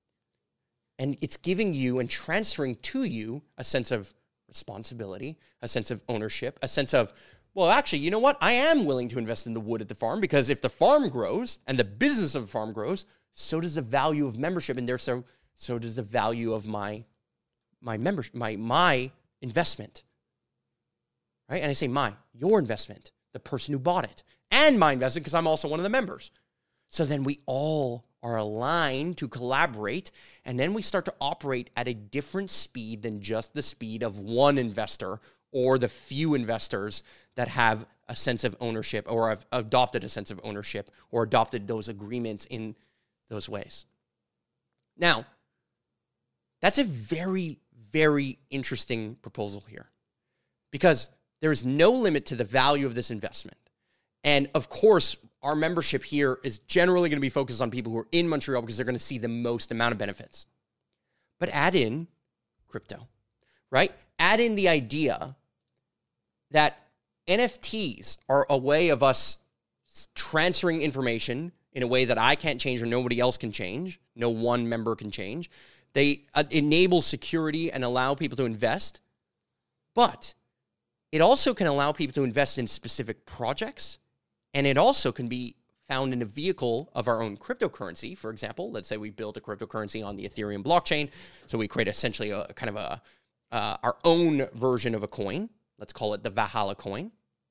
And it's giving you and transferring to you a sense of responsibility, a sense of ownership, a sense of, well, actually, you know what? I am willing to invest in the wood at the farm because if the farm grows and the business of the farm grows, so does the value of membership, and there, so so does the value of my my membership, my my investment. Right? And I say my, your investment, the person who bought it, and my investment because I'm also one of the members. So then we all are aligned to collaborate, and then we start to operate at a different speed than just the speed of one investor or the few investors that have a sense of ownership or have adopted a sense of ownership or adopted those agreements in those ways. Now, that's a very, very interesting proposal here because there is no limit to the value of this investment. And of course, our membership here is generally going to be focused on people who are in Montreal because they're going to see the most amount of benefits. But add in crypto, right? Add in the idea that N F Ts are a way of us transferring information in a way that I can't change or nobody else can change. No one member can change. They uh, enable security and allow people to invest. But it also can allow people to invest in specific projects. And it also can be found in a vehicle of our own cryptocurrency. For example, let's say we build a cryptocurrency on the Ethereum blockchain. So we create essentially a, a kind of a uh, our own version of a coin. Let's call it the Valhalla coin.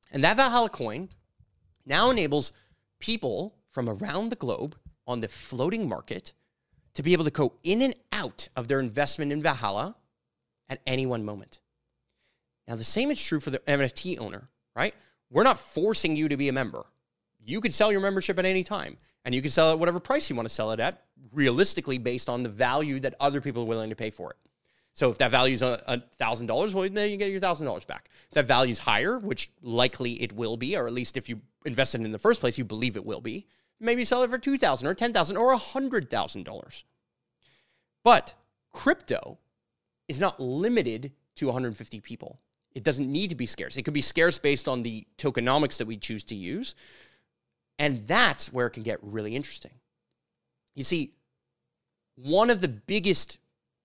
And that Valhalla coin now enables people from around the globe on the floating market to be able to go in and out of their investment in Valhalla at any one moment. Now, the same is true for the N F T owner, right? We're not forcing you to be a member. You could sell your membership at any time, and you can sell it at whatever price you want to sell it at, realistically based on the value that other people are willing to pay for it. So if that value is one thousand dollars, well, then you get your one thousand dollars back. If that value is higher, which likely it will be, or at least if you invested in the first place, you believe it will be, maybe sell it for two thousand dollars or ten thousand dollars or one hundred thousand dollars. But crypto is not limited to one hundred fifty people. It doesn't need to be scarce. It could be scarce based on the tokenomics that we choose to use. And that's where it can get really interesting. You see, one of the biggest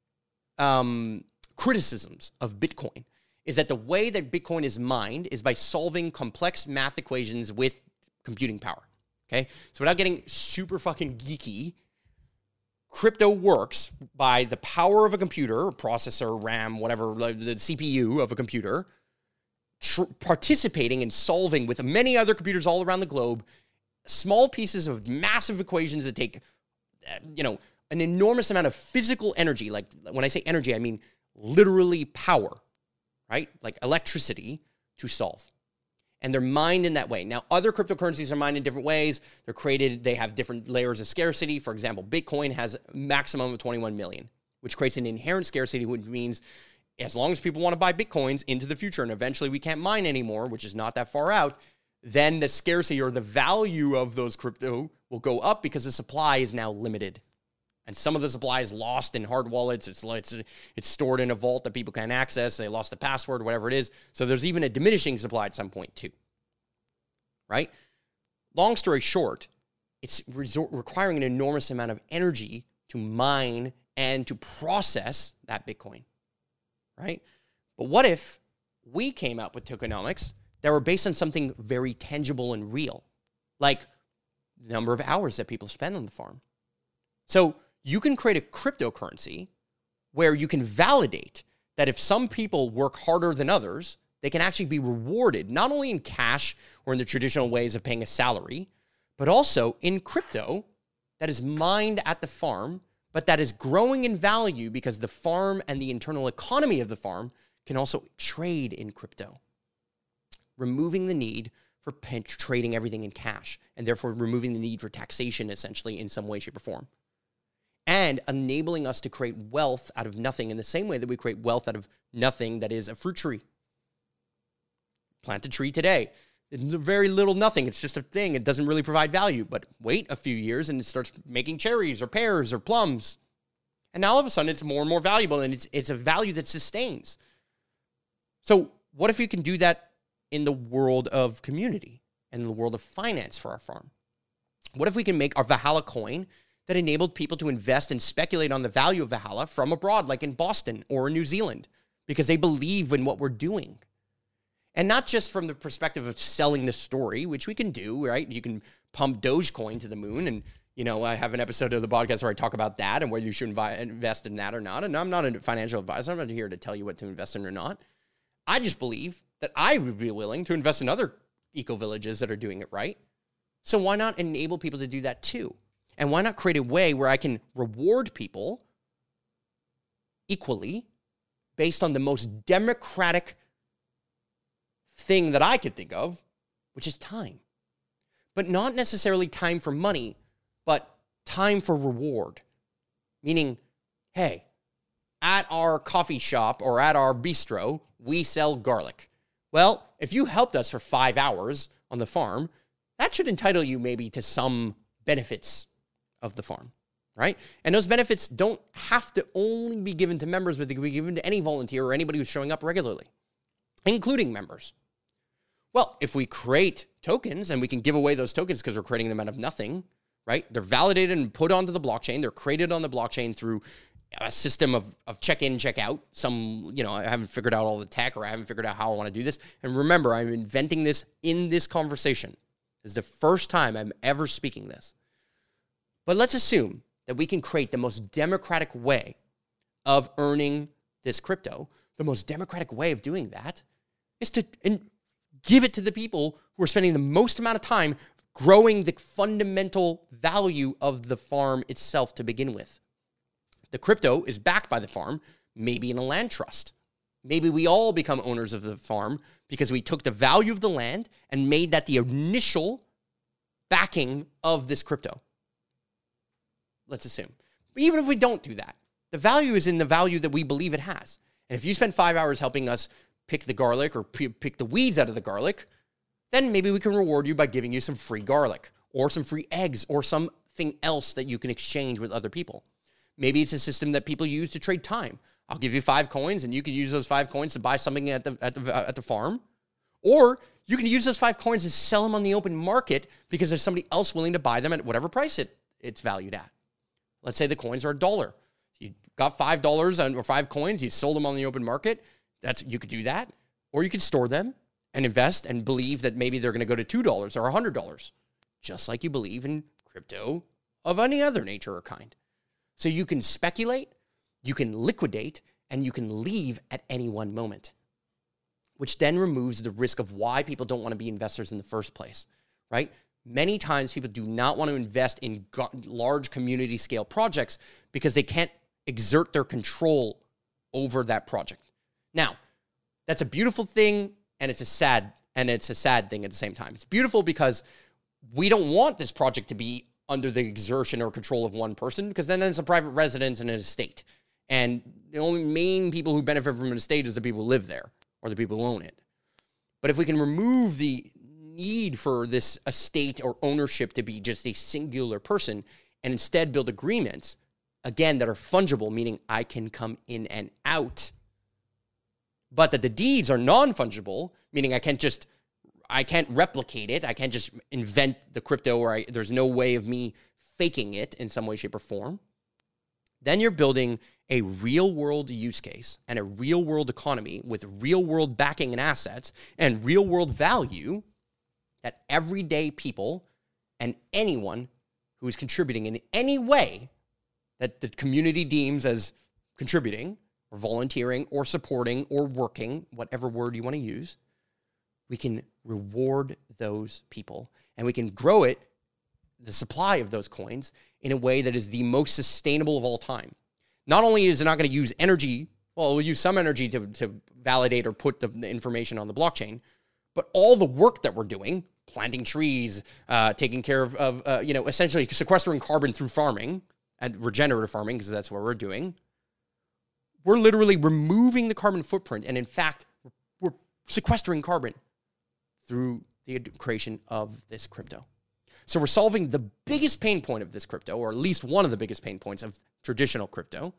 um, criticisms of Bitcoin is that the way that Bitcoin is mined is by solving complex math equations with computing power. Okay? So without getting super fucking geeky, crypto works by the power of a computer, or processor, RAM, whatever, the C P U of a computer, tr- participating and solving with many other computers all around the globe, small pieces of massive equations that take, you know, an enormous amount of physical energy. Like when I say energy, I mean literally power, right? Like electricity to solve. And they're mined in that way. Now, other cryptocurrencies are mined in different ways. They're created, they have different layers of scarcity. For example, Bitcoin has a maximum of twenty-one million, which creates an inherent scarcity, which means as long as people want to buy Bitcoins into the future and eventually we can't mine anymore, which is not that far out, then the scarcity or the value of those crypto will go up because the supply is now limited. And some of the supply is lost in hard wallets. It's, it's, it's stored in a vault that people can't access. They lost the password, whatever it is. So there's even a diminishing supply at some point too, right? Long story short, it's resort, requiring an enormous amount of energy to mine and to process that Bitcoin, right? But what if we came up with tokenomics that were based on something very tangible and real, like the number of hours that people spend on the farm? So you can create a cryptocurrency where you can validate that if some people work harder than others, they can actually be rewarded, not only in cash or in the traditional ways of paying a salary, but also in crypto that is mined at the farm, but that is growing in value because the farm and the internal economy of the farm can also trade in crypto, removing the need for trading everything in cash, and therefore removing the need for taxation, essentially, in some way, shape, or form. And enabling us to create wealth out of nothing in the same way that we create wealth out of nothing that is a fruit tree. Plant a tree today. It's very little nothing. It's just a thing. It doesn't really provide value. But wait a few years and it starts making cherries or pears or plums. And now all of a sudden it's more and more valuable, and it's, it's a value that sustains. So what if you can do that in the world of community and in the world of finance for our farm? What if we can make our Valhalla coin that enabled people to invest and speculate on the value of Valhalla from abroad, like in Boston or New Zealand, because they believe in what we're doing? And not just from the perspective of selling the story, which we can do, right? You can pump Dogecoin to the moon. And, you know, I have an episode of the podcast where I talk about that and whether you should invi- invest in that or not. And I'm not a financial advisor. I'm not here to tell you what to invest in or not. I just believe that I would be willing to invest in other eco-villages that are doing it right. So why not enable people to do that too? And why not create a way where I can reward people equally based on the most democratic thing that I could think of, which is time. But not necessarily time for money, but time for reward. Meaning, hey, at our coffee shop or at our bistro, we sell garlic. Well, if you helped us for five hours on the farm, that should entitle you maybe to some benefits of the farm, right? And those benefits don't have to only be given to members, but they can be given to any volunteer or anybody who's showing up regularly, including members. Well, if we create tokens and we can give away those tokens because we're creating them out of nothing, right? They're validated and put onto the blockchain. They're created on the blockchain through a system of, of check-in, check-out. Some, you know, I haven't figured out all the tech, or I haven't figured out how I want to do this. And remember, I'm inventing this in this conversation. This is the first time I'm ever speaking this. But let's assume that we can create the most democratic way of earning this crypto. The most democratic way of doing that is to in, give it to the people who are spending the most amount of time growing the fundamental value of the farm itself to begin with. The crypto is backed by the farm, maybe in a land trust. Maybe we all become owners of the farm because we took the value of the land and made that the initial backing of this crypto. Let's assume. But even if we don't do that, the value is in the value that we believe it has. And if you spend five hours helping us pick the garlic or p- pick the weeds out of the garlic, then maybe we can reward you by giving you some free garlic or some free eggs or something else that you can exchange with other people. Maybe it's a system that people use to trade time. I'll give you five coins and you can use those five coins to buy something at the, at the, at the farm. Or you can use those five coins and sell them on the open market because there's somebody else willing to buy them at whatever price it, it's valued at. Let's say the coins are a dollar. You got five dollars or five coins, you sold them on the open market. That's, you could do that. Or you could store them and invest and believe that maybe they're going to go to two dollars or one hundred dollars, just like you believe in crypto of any other nature or kind. So you can speculate, you can liquidate, and you can leave at any one moment, which then removes the risk of why people don't want to be investors in the first place, right? Many times people do not want to invest in go- large community scale projects because they can't exert their control over that project. Now, that's a beautiful thing, and it's a sad, and it's a sad thing at the same time. It's beautiful because we don't want this project to be under the exertion or control of one person, because then it's a private residence and an estate. And the only main people who benefit from an estate is the people who live there or the people who own it. But if we can remove the need for this estate or ownership to be just a singular person and instead build agreements, again, that are fungible, meaning I can come in and out, but that the deeds are non-fungible, meaning I can't just I can't replicate it. I can't just invent the crypto, or I, there's no way of me faking it in some way, shape, or form. Then you're building a real-world use case and a real-world economy with real-world backing and assets and real-world value that everyday people and anyone who is contributing in any way that the community deems as contributing or volunteering or supporting or working, whatever word you want to use, we can reward those people and we can grow it, the supply of those coins, in a way that is the most sustainable of all time. Not only is it not going to use energy, well, it will use some energy to, to validate or put the, the information on the blockchain, but all the work that we're doing, planting trees, uh, taking care of, of uh, you know, essentially sequestering carbon through farming and regenerative farming, because that's what we're doing, we're literally removing the carbon footprint. And in fact, we're sequestering carbon through the creation of this crypto. So we're solving the biggest pain point of this crypto, or at least one of the biggest pain points of traditional crypto.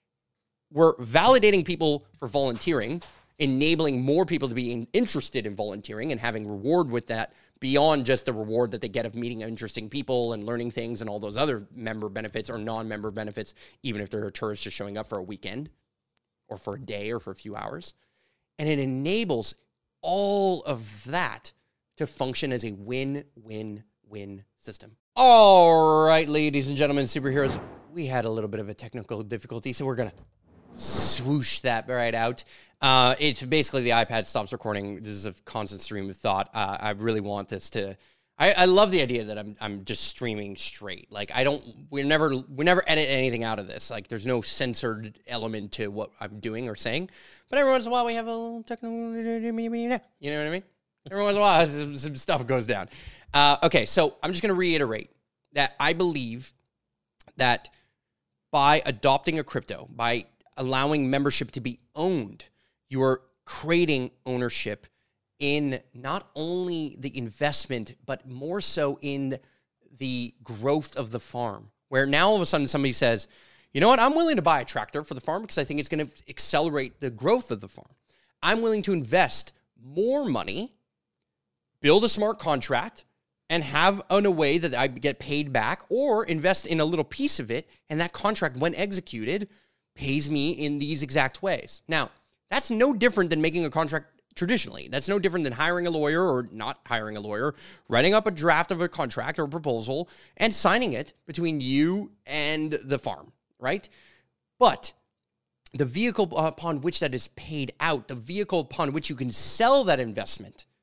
We're validating people for volunteering, enabling more people to be interested in volunteering and having reward with that beyond just the reward that they get of meeting interesting people and learning things and all those other member benefits or non-member benefits, even if they're a tourist just showing up for a weekend or for a day or for a few hours. And it enables all of that to function as a win-win-win system. All right, ladies and gentlemen, superheroes, we had a little bit of a technical difficulty, so we're going to swoosh that right out. Uh, it's basically the iPad stops recording. This is a constant stream of thought. Uh, I really want this to... I, I love the idea that I'm I'm just streaming straight. Like, I don't... We never we never edit anything out of this. Like, there's no censored element to what I'm doing or saying. But every once in a while, we have a little technical... You know what I mean? Every once in a while, some, some stuff goes down. Uh, okay, so I'm just going to reiterate that I believe that by adopting a crypto, by allowing membership to be owned, you are creating ownership in not only the investment, but more so in the growth of the farm, where now all of a sudden somebody says, you know what, I'm willing to buy a tractor for the farm because I think it's going to accelerate the growth of the farm. I'm willing to invest more money, build a smart contract, and have in a way that I get paid back, or invest in a little piece of it, and that contract, when executed, pays me in these exact ways. Now, that's no different than making a contract traditionally. That's no different than hiring a lawyer or not hiring a lawyer, writing up a draft of a contract or a proposal, and signing it between you and the farm, right? But the vehicle upon which that is paid out, the vehicle upon which you can sell that investment,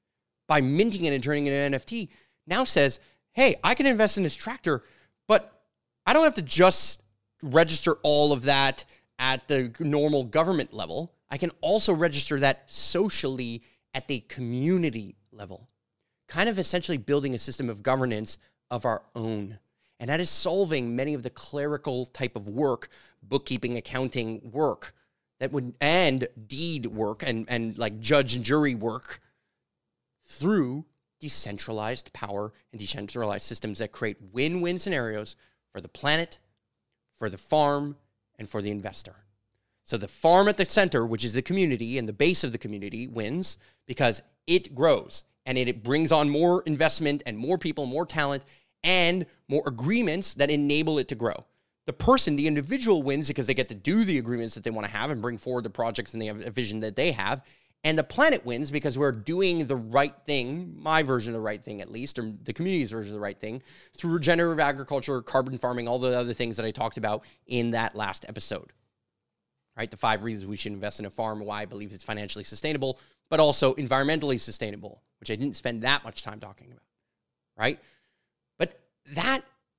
by minting it and turning it into an N F T, now says, hey, I can invest in this tractor, but I don't have to just register all of that at the normal government level. I can also register that socially at the community level, kind of essentially building a system of governance of our own. And that is solving many of the clerical type of work, bookkeeping, accounting work that would, and deed work and, and like judge and jury work through decentralized power and decentralized systems that create win-win scenarios for the planet, for the farm, and for the investor. So the farm at the center, which is the community and the base of the community, wins because it grows and it, it brings on more investment and more people, more talent, and more agreements that enable it to grow. The person, the individual, wins because they get to do the agreements that they want to have and bring forward the projects and they have a vision that they have. And the planet wins because we're doing the right thing, my version of the right thing at least, or the community's version of the right thing, through regenerative agriculture, carbon farming, all the other things that I talked about in that last episode. Right? The five reasons we should invest in a farm, why I believe it's financially sustainable, but also environmentally sustainable, which I didn't spend that much time talking about. Right? But that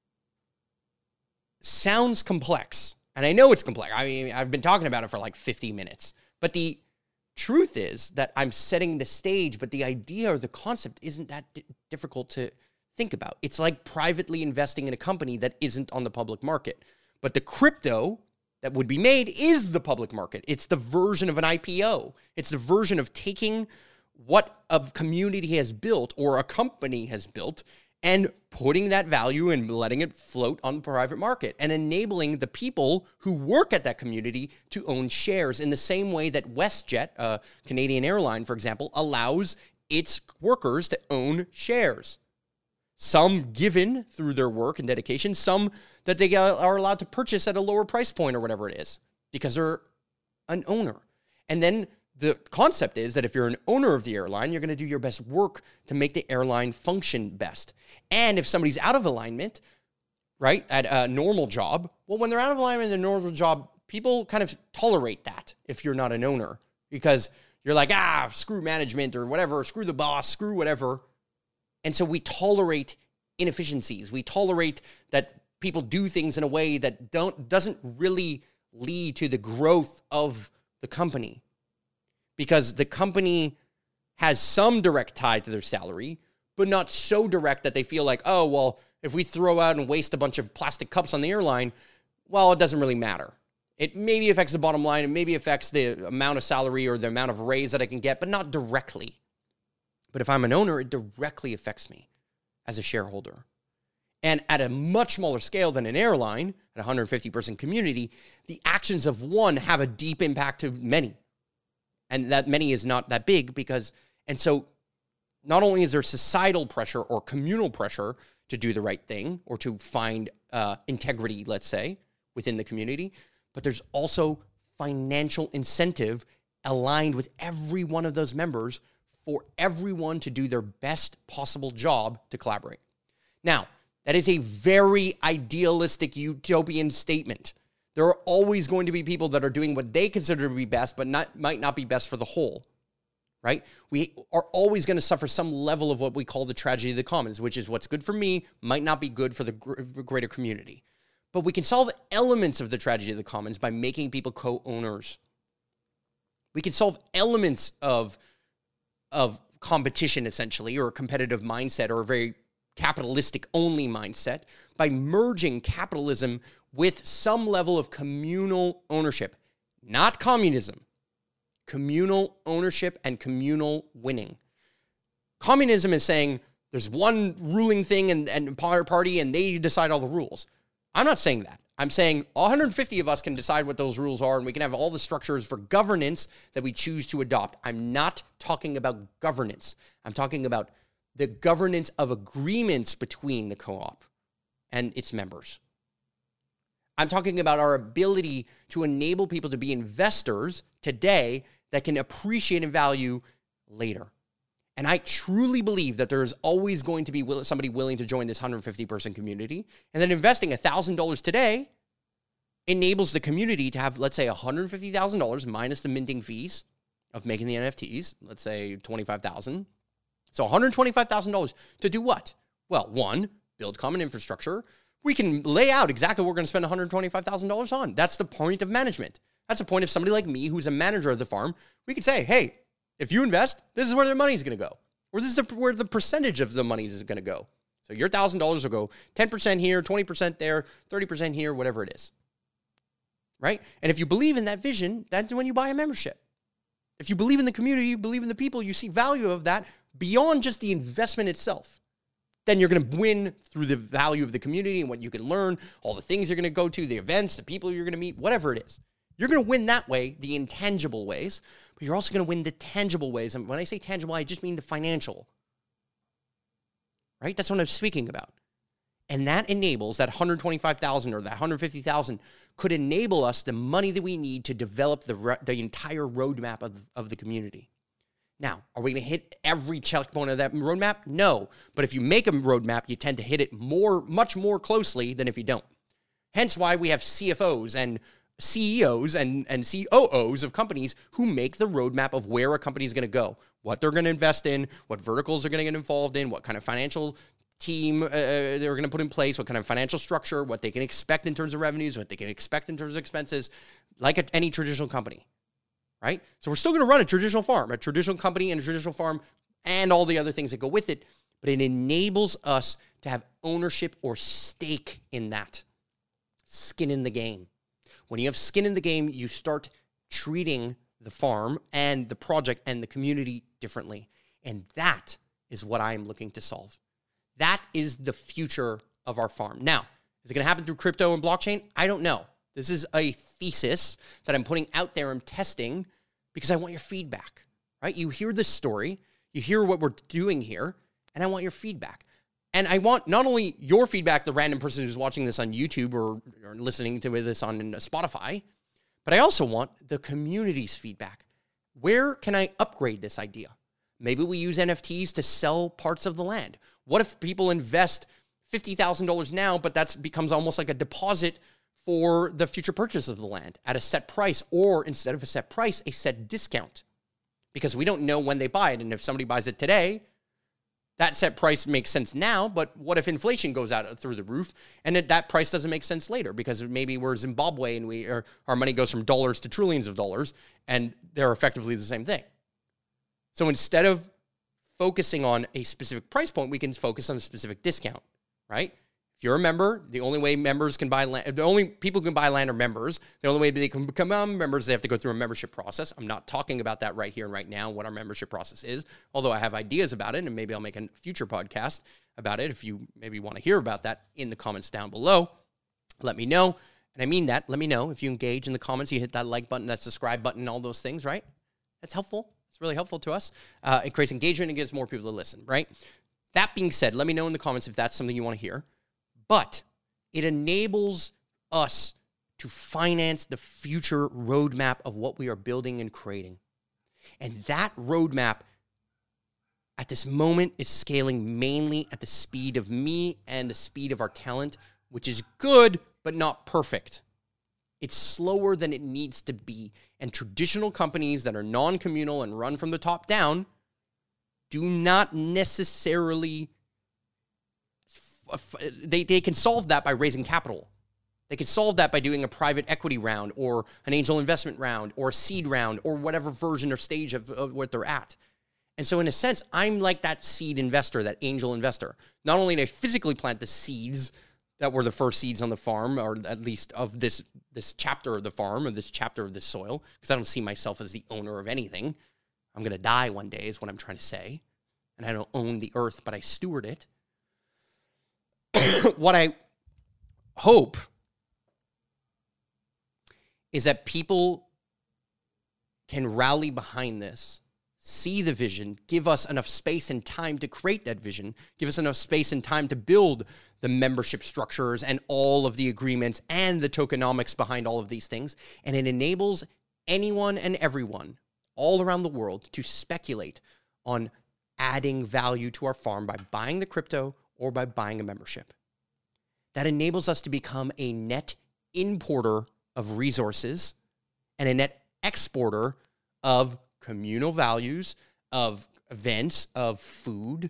sounds complex. And I know it's complex. I mean, I've been talking about it for like fifty minutes. But the truth is that I'm setting the stage, but the idea or the concept isn't that d- difficult to think about. It's like privately investing in a company that isn't on the public market. But the crypto that would be made is the public market. It's the version of an I P O. It's the version of taking what a community has built or a company has built and putting that value and letting it float on the private market and enabling the people who work at that community to own shares in the same way that WestJet, a Canadian airline, for example, allows its workers to own shares. Some given through their work and dedication, some that they are allowed to purchase at a lower price point or whatever it is because they're an owner. And then the concept is that if you're an owner of the airline, you're going to do your best work to make the airline function best. And if somebody's out of alignment, right, at a normal job, well, when they're out of alignment in a normal job, people kind of tolerate that if you're not an owner because you're like, ah, screw management or whatever, screw the boss, screw whatever. And so we tolerate inefficiencies. We tolerate that people do things in a way that don't doesn't really lead to the growth of the company because the company has some direct tie to their salary, but not so direct that they feel like, oh, well, if we throw out and waste a bunch of plastic cups on the airline, well, it doesn't really matter. It maybe affects the bottom line. It maybe affects the amount of salary or the amount of raise that I can get, but not directly. But if I'm an owner, it directly affects me as a shareholder. And at a much smaller scale than an airline, at a one hundred fifty person community, the actions of one have a deep impact to many. And that many is not that big because, and so not only is there societal pressure or communal pressure to do the right thing or to find uh, integrity, let's say, within the community, but there's also financial incentive aligned with every one of those members for everyone to do their best possible job to collaborate. Now, that is a very idealistic utopian statement. There are always going to be people that are doing what they consider to be best, but not, might not be best for the whole, right? We are always going to suffer some level of what we call the tragedy of the commons, which is what's good for me might not be good for the gr- greater community. But we can solve elements of the tragedy of the commons by making people co-owners. We can solve elements of of competition, essentially, or a competitive mindset, or a very capitalistic-only mindset by merging capitalism with some level of communal ownership. Not communism. Communal ownership and communal winning. Communism is saying there's one ruling thing and, and party, and they decide all the rules. I'm not saying that. I'm saying one hundred fifty of us can decide what those rules are, and we can have all the structures for governance that we choose to adopt. I'm not talking about governance. I'm talking about the governance of agreements between the co-op and its members. I'm talking about our ability to enable people to be investors today that can appreciate and value later. And I truly believe that there is always going to be somebody willing to join this one hundred fifty person community. And then investing one thousand dollars today enables the community to have, let's say, one hundred fifty thousand dollars minus the minting fees of making the N F Ts, let's say twenty-five thousand dollars. So one hundred twenty-five thousand dollars to do what? Well, one, build common infrastructure. We can lay out exactly what we're going to spend one hundred twenty-five thousand dollars on. That's the point of management. That's the point of somebody like me who's a manager of the farm. We could say, hey, if you invest, this is where the money's going to go. Or this is where the percentage of the money is going to go. So your one thousand dollars will go ten percent here, twenty percent there, thirty percent here, whatever it is. Right? And if you believe in that vision, that's when you buy a membership. If you believe in the community, you believe in the people, you see value of that beyond just the investment itself, then you're going to win through the value of the community and what you can learn, all the things you're going to go to, the events, the people you're going to meet, whatever it is. You're going to win that way, the intangible ways, but you're also going to win the tangible ways. And when I say tangible, I just mean the financial. Right? That's what I'm speaking about. And that enables that one hundred twenty-five thousand dollars or that one hundred fifty thousand dollars could enable us the money that we need to develop the, the entire roadmap of, of the community. Now, are we going to hit every checkpoint of that roadmap? No. But if you make a roadmap, you tend to hit it more, much more closely than if you don't. Hence why we have C F Os and C E Os and, and C O Os of companies who make the roadmap of where a company is going to go, what they're going to invest in, what verticals they're going to get involved in, what kind of financial team uh, they're going to put in place, what kind of financial structure, what they can expect in terms of revenues, what they can expect in terms of expenses, like a, any traditional company. Right? So we're still going to run a traditional farm, a traditional company and a traditional farm and all the other things that go with it, but it enables us to have ownership or stake in that. Skin in the game. When you have skin in the game, you start treating the farm and the project and the community differently. And that is what I am looking to solve. That is the future of our farm. Now, is it going to happen through crypto and blockchain? I don't know. This is a thesis that I'm putting out there and testing because I want your feedback, right? You hear this story, you hear what we're doing here, and I want your feedback. And I want not only your feedback, the random person who's watching this on YouTube or, or listening to this on Spotify, but I also want the community's feedback. Where can I upgrade this idea? Maybe we use N F Ts to sell parts of the land. What if people invest fifty thousand dollars now, but that becomes almost like a deposit for the future purchase of the land at a set price, or instead of a set price, a set discount? Because we don't know when they buy it. And if somebody buys it today, that set price makes sense now, but what if inflation goes out through the roof and that, that price doesn't make sense later because maybe we're Zimbabwe and we or our money goes from dollars to trillions of dollars and they're effectively the same thing. So instead of focusing on a specific price point, we can focus on a specific discount, right? If you're a member, the only way members can buy land, the only people who can buy land are members. The only way they can become members, they have to go through a membership process. I'm not talking about that right here and right now, what our membership process is, although I have ideas about it, and maybe I'll make a future podcast about it. If you maybe want to hear about that in the comments down below, let me know. And I mean that. Let me know. If you engage in the comments, you hit that like button, that subscribe button, all those things, right? That's helpful. It's really helpful to us. Uh, it creates engagement and gives more people to listen, right? That being said, let me know in the comments if that's something you want to hear. But it enables us to finance the future roadmap of what we are building and creating. And that roadmap at this moment is scaling mainly at the speed of me and the speed of our talent, which is good, but not perfect. It's slower than it needs to be. And traditional companies that are non-communal and run from the top down do not necessarily... They, they can solve that by raising capital. They can solve that by doing a private equity round or an angel investment round or a seed round or whatever version or stage of, of what they're at. And so in a sense, I'm like that seed investor, that angel investor. Not only did I physically plant the seeds that were the first seeds on the farm, or at least of this, this chapter of the farm or this chapter of this soil, because I don't see myself as the owner of anything. I'm going to die one day is what I'm trying to say. And I don't own the earth, but I steward it. What I hope is that people can rally behind this, see the vision, give us enough space and time to create that vision, give us enough space and time to build the membership structures and all of the agreements and the tokenomics behind all of these things. And it enables anyone and everyone all around the world to speculate on adding value to our farm by buying the crypto or by buying a membership. That enables us to become a net importer of resources and a net exporter of communal values, of events, of food,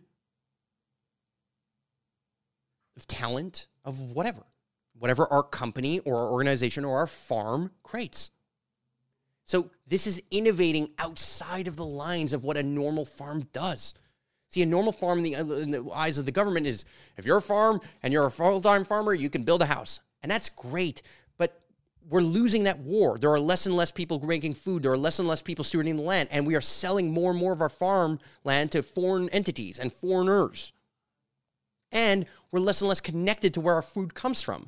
of talent, of whatever. Whatever our company or our organization or our farm creates. So this is innovating outside of the lines of what a normal farm does. See, a normal farm in the, in the eyes of the government is, if you're a farm and you're a full-time farmer, you can build a house. And that's great, but we're losing that war. There are less and less people making food. There are less and less people stewarding the land. And we are selling more and more of our farm land to foreign entities and foreigners. And we're less and less connected to where our food comes from.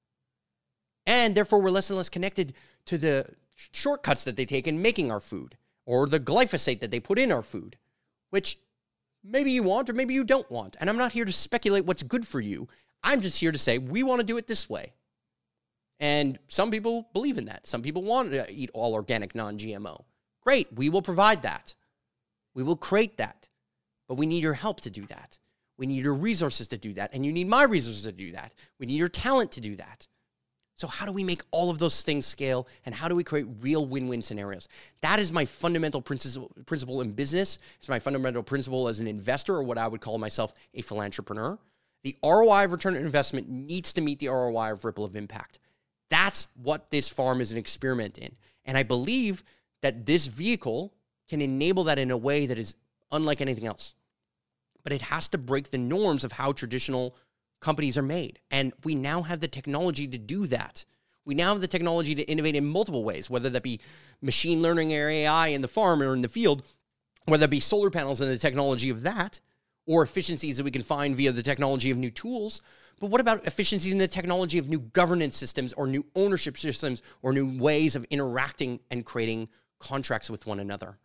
And therefore, we're less and less connected to the shortcuts that they take in making our food, or the glyphosate that they put in our food, which maybe you want or maybe you don't want. And I'm not here to speculate what's good for you. I'm just here to say we want to do it this way. And some people believe in that. Some people want to eat all organic, non-G M O. Great, we will provide that. We will create that. But we need your help to do that. We need your resources to do that. And you need my resources to do that. We need your talent to do that. So how do we make all of those things scale, and how do we create real win-win scenarios? That is my fundamental principle, principle in business. It's my fundamental principle as an investor, or what I would call myself a philanthropreneur. The R O I of return on investment needs to meet the R O I of ripple of impact. That's what this farm is an experiment in. And I believe that this vehicle can enable that in a way that is unlike anything else. But it has to break the norms of how traditional companies are made. And we now have the technology to do that. We now have the technology to innovate in multiple ways, whether that be machine learning or A I in the farm or in the field, whether it be solar panels and the technology of that, or efficiencies that we can find via the technology of new tools. But what about efficiencies in the technology of new governance systems or new ownership systems or new ways of interacting and creating contracts with one another?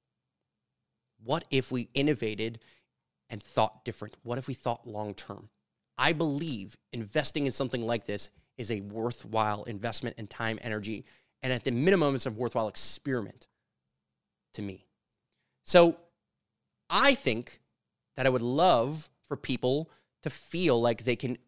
What if we innovated and thought different? What if we thought long-term? I believe investing in something like this is a worthwhile investment in time, energy, and at the minimum, it's a worthwhile experiment to me. So I think that I would love for people to feel like they can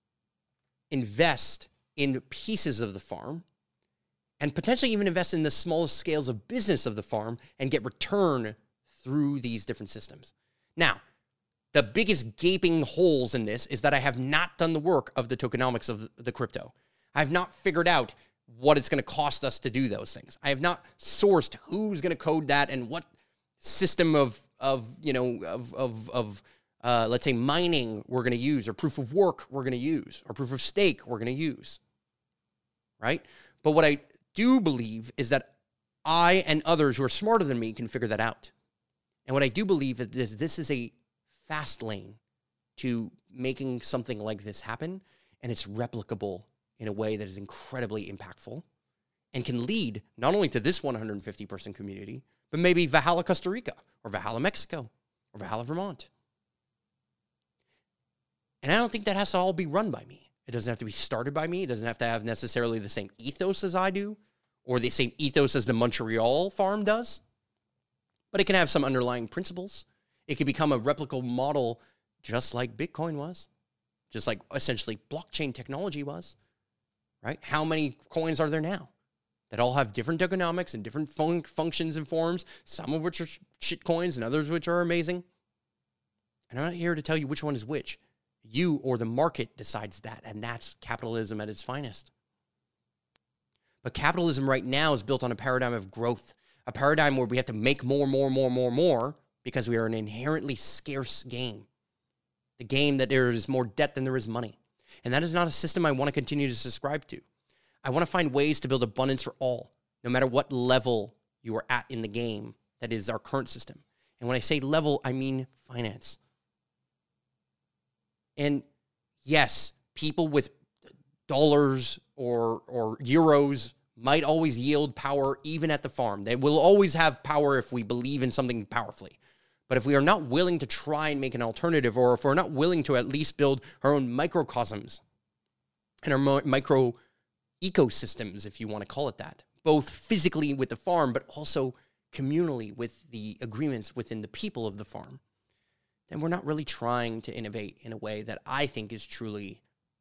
invest in pieces of the farm and potentially even invest in the smallest scales of business of the farm and get return through these different systems. Now, the biggest gaping holes in this is that I have not done the work of the tokenomics of the crypto. I have not figured out what it's going to cost us to do those things. I have not sourced who's going to code that and what system of, of you know, of, of, of uh, let's say, mining we're going to use, or proof of work we're going to use, or proof of stake we're going to use, right? But what I do believe is that I and others who are smarter than me can figure that out. And what I do believe is this, this is a fast lane to making something like this happen, and it's replicable in a way that is incredibly impactful and can lead not only to this one hundred fifty person community, but maybe Valhalla, Costa Rica, or Valhalla, Mexico, or Valhalla, Vermont. And I don't think that has to all be run by me. It doesn't have to be started by me. It doesn't have to have necessarily the same ethos as I do, or the same ethos as the Montreal farm does. But it can have some underlying principles. It could become a replicable model just like Bitcoin was, just like essentially blockchain technology was, right? How many coins are there now that all have different economics and different fun- functions and forms, some of which are shit coins and others which are amazing? And I'm not here to tell you which one is which. You or the market decides that, and that's capitalism at its finest. But capitalism right now is built on a paradigm of growth, a paradigm where we have to make more, more, more, more, more, because we are an inherently scarce game. The game that there is more debt than there is money. And that is not a system I want to continue to subscribe to. I want to find ways to build abundance for all, no matter what level you are at in the game that is our current system. And when I say level, I mean finance. And yes, people with dollars or, or euros might always yield power even at the farm. They will always have power if we believe in something powerfully. But if we are not willing to try and make an alternative, or if we're not willing to at least build our own microcosms and our mo- micro ecosystems, if you want to call it that, both physically with the farm, but also communally with the agreements within the people of the farm, then we're not really trying to innovate in a way that I think is truly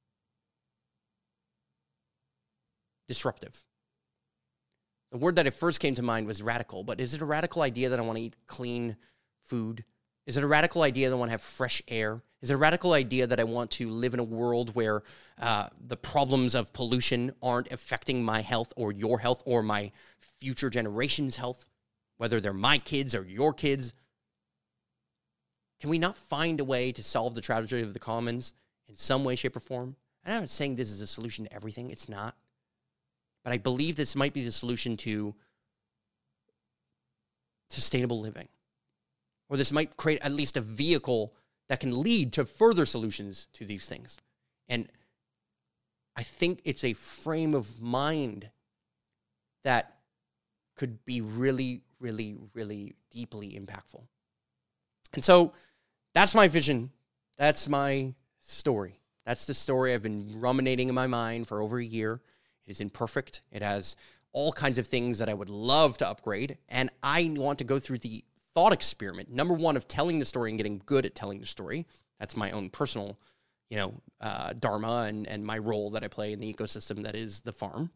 disruptive. The word that it first came to mind was radical, but is it a radical idea that I want to eat clean food? Is it a radical idea that I want to have fresh air? Is it a radical idea that I want to live in a world where uh, the problems of pollution aren't affecting my health or your health or my future generations' health, whether they're my kids or your kids? Can we not find a way to solve the tragedy of the commons in some way, shape, or form? I'm not saying this is a solution to everything. It's not. But I believe this might be the solution to sustainable living. Or this might create at least a vehicle that can lead to further solutions to these things. And I think it's a frame of mind that could be really, really, really deeply impactful. And so that's my vision. That's my story. That's the story I've been ruminating in my mind for over a year. It is imperfect. It has all kinds of things that I would love to upgrade. And I want to go through the thought experiment, number one, of telling the story and getting good at telling the story. That's my own personal, you know, uh, dharma and, and my role that I play in the ecosystem that is the farm.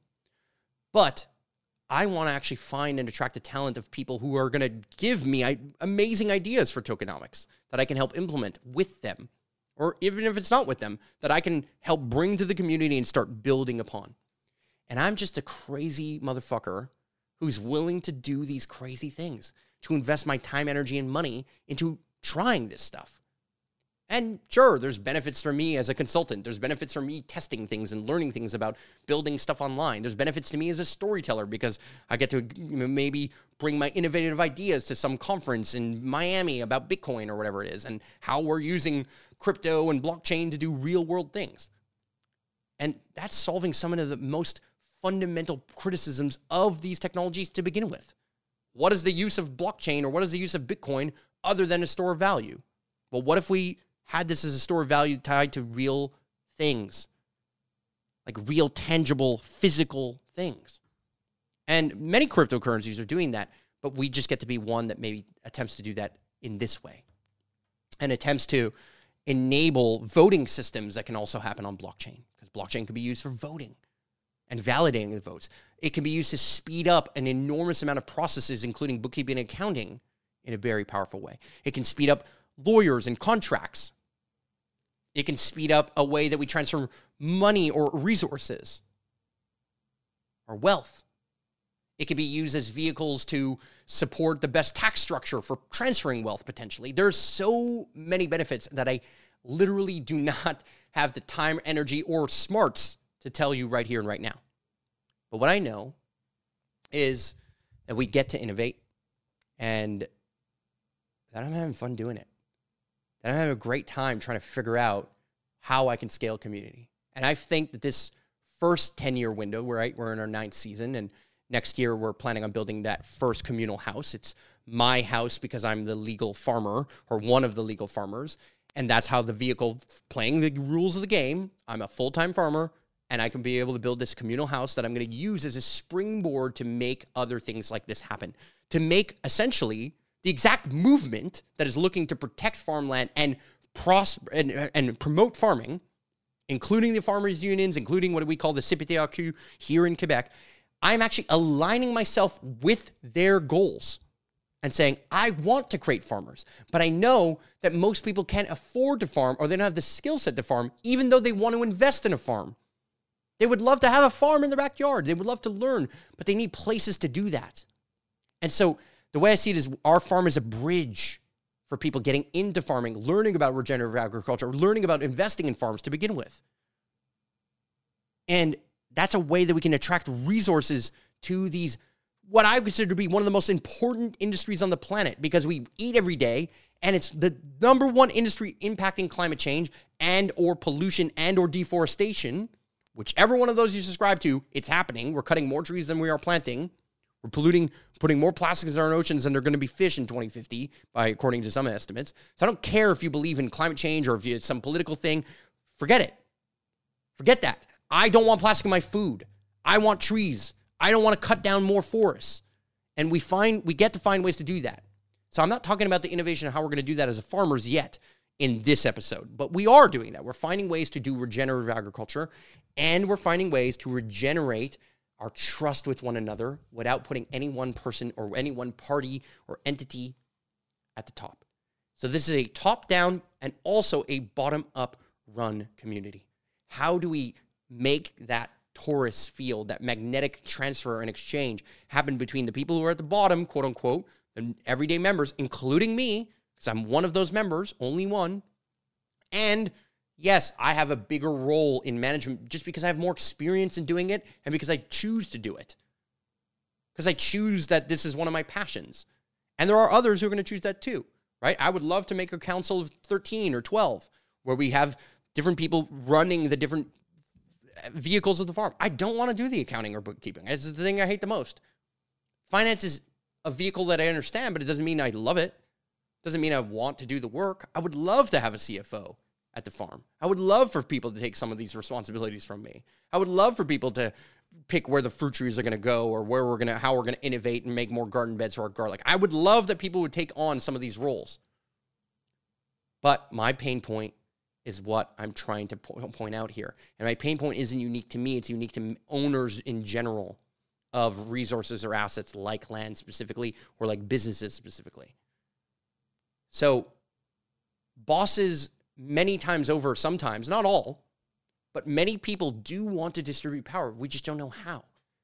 But I want to actually find and attract the talent of people who are going to give me I, amazing ideas for tokenomics that I can help implement with them. Or even if it's not with them, that I can help bring to the community and start building upon. And I'm just a crazy motherfucker who's willing to do these crazy things, to invest my time, energy, and money into trying this stuff. And sure, there's benefits for me as a consultant. There's benefits for me testing things and learning things about building stuff online. There's benefits to me as a storyteller because I get to, you know, maybe bring my innovative ideas to some conference in Miami about Bitcoin or whatever it is and how we're using crypto and blockchain to do real world things. And that's solving some of the most fundamental criticisms of these technologies to begin with. What is the use of blockchain or what is the use of Bitcoin other than a store of value? Well, what if we had this as a store of value tied to real things, like real, tangible, physical things? And many cryptocurrencies are doing that, but we just get to be one that maybe attempts to do that in this way and attempts to enable voting systems that can also happen on blockchain, because blockchain can be used for voting and validating the votes. It can be used to speed up an enormous amount of processes, including bookkeeping and accounting, in a very powerful way. It can speed up lawyers and contracts. It can speed up a way that we transfer money or resources or wealth. It can be used as vehicles to support the best tax structure for transferring wealth, potentially. There's so many benefits that I literally do not have the time, energy, or smarts to tell you right here and right now. But what I know is that we get to innovate and that I'm having fun doing it. That I'm having a great time trying to figure out how I can scale community. And I think that this first ten-year window, right, we're in our ninth season, and next year we're planning on building that first communal house. It's my house because I'm the legal farmer or one of the legal farmers, and that's how the vehicle, playing the rules of the game, I'm a full-time farmer, and I can be able to build this communal house that I'm going to use as a springboard to make other things like this happen, to make essentially the exact movement that is looking to protect farmland and pros- and, and promote farming, including the farmers' unions, including what we call the C P T R Q here in Quebec. I'm actually aligning myself with their goals and saying, I want to create farmers, but I know that most people can't afford to farm or they don't have the skill set to farm, even though they want to invest in a farm. They would love to have a farm in their backyard. They would love to learn, but they need places to do that. And so the way I see it is our farm is a bridge for people getting into farming, learning about regenerative agriculture, learning about investing in farms to begin with. And that's a way that we can attract resources to these, what I consider to be one of the most important industries on the planet, because we eat every day and it's the number one industry impacting climate change and or pollution and or deforestation. Whichever one of those you subscribe to, it's happening. We're cutting more trees than we are planting. We're polluting, putting more plastics in our oceans than they're going to be fish in twenty fifty, by according to some estimates. So I don't care if you believe in climate change or if it's some political thing. Forget it. Forget that. I don't want plastic in my food. I want trees. I don't want to cut down more forests. And we find we get to find ways to do that. So I'm not talking about the innovation of how we're going to do that as a farmers yet in this episode, but we are doing that. We're finding ways to do regenerative agriculture, and we're finding ways to regenerate our trust with one another without putting any one person or any one party or entity at the top. So this is a top-down and also a bottom-up run community. How do we make that torus field, that magnetic transfer and exchange happen between the people who are at the bottom, quote unquote, the everyday members, including me, because I'm one of those members, only one, and yes, I have a bigger role in management just because I have more experience in doing it and because I choose to do it. Because I choose that this is one of my passions. And there are others who are going to choose that too, right? I would love to make a council of thirteen or twelve where we have different people running the different vehicles of the farm. I don't want to do the accounting or bookkeeping. It's the thing I hate the most. Finance is a vehicle that I understand, but it doesn't mean I love it. It doesn't mean I want to do the work. I would love to have a C F O at the farm. I would love for people to take some of these responsibilities from me. I would love for people to pick where the fruit trees are going to go or where we're going to, how we're going to innovate and make more garden beds for our garlic. I would love that people would take on some of these roles. But my pain point is what I'm trying to po- point out here. And my pain point isn't unique to me. It's unique to owners in general of resources or assets like land specifically, or like businesses specifically. So bosses many times over, sometimes, not all, but many people do want to distribute power. We just don't know how.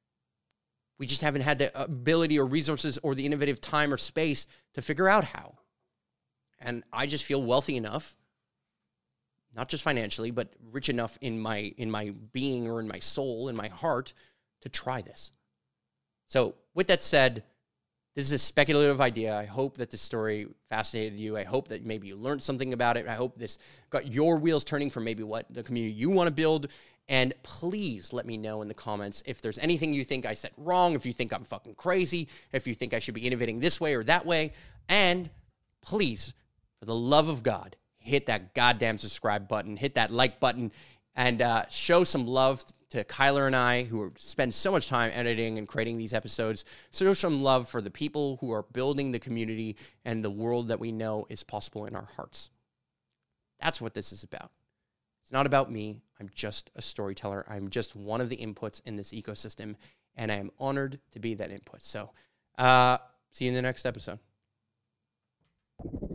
We just haven't had the ability or resources or the innovative time or space to figure out how. And I just feel wealthy enough, not just financially, but rich enough in my in my being or in my soul, in my heart, to try this. So with that said, this is a speculative idea. I hope that this story fascinated you. I hope that maybe you learned something about it. I hope this got your wheels turning for maybe what the community you want to build. And please let me know in the comments if there's anything you think I said wrong, if you think I'm fucking crazy, if you think I should be innovating this way or that way. And please, for the love of God, hit that goddamn subscribe button, hit that like button, and uh, show some love to Kyler and I, who spend so much time editing and creating these episodes. Show some love for the people who are building the community and the world that we know is possible in our hearts. That's what this is about. It's not about me. I'm just a storyteller. I'm just one of the inputs in this ecosystem, and I am honored to be that input. So uh, see you in the next episode.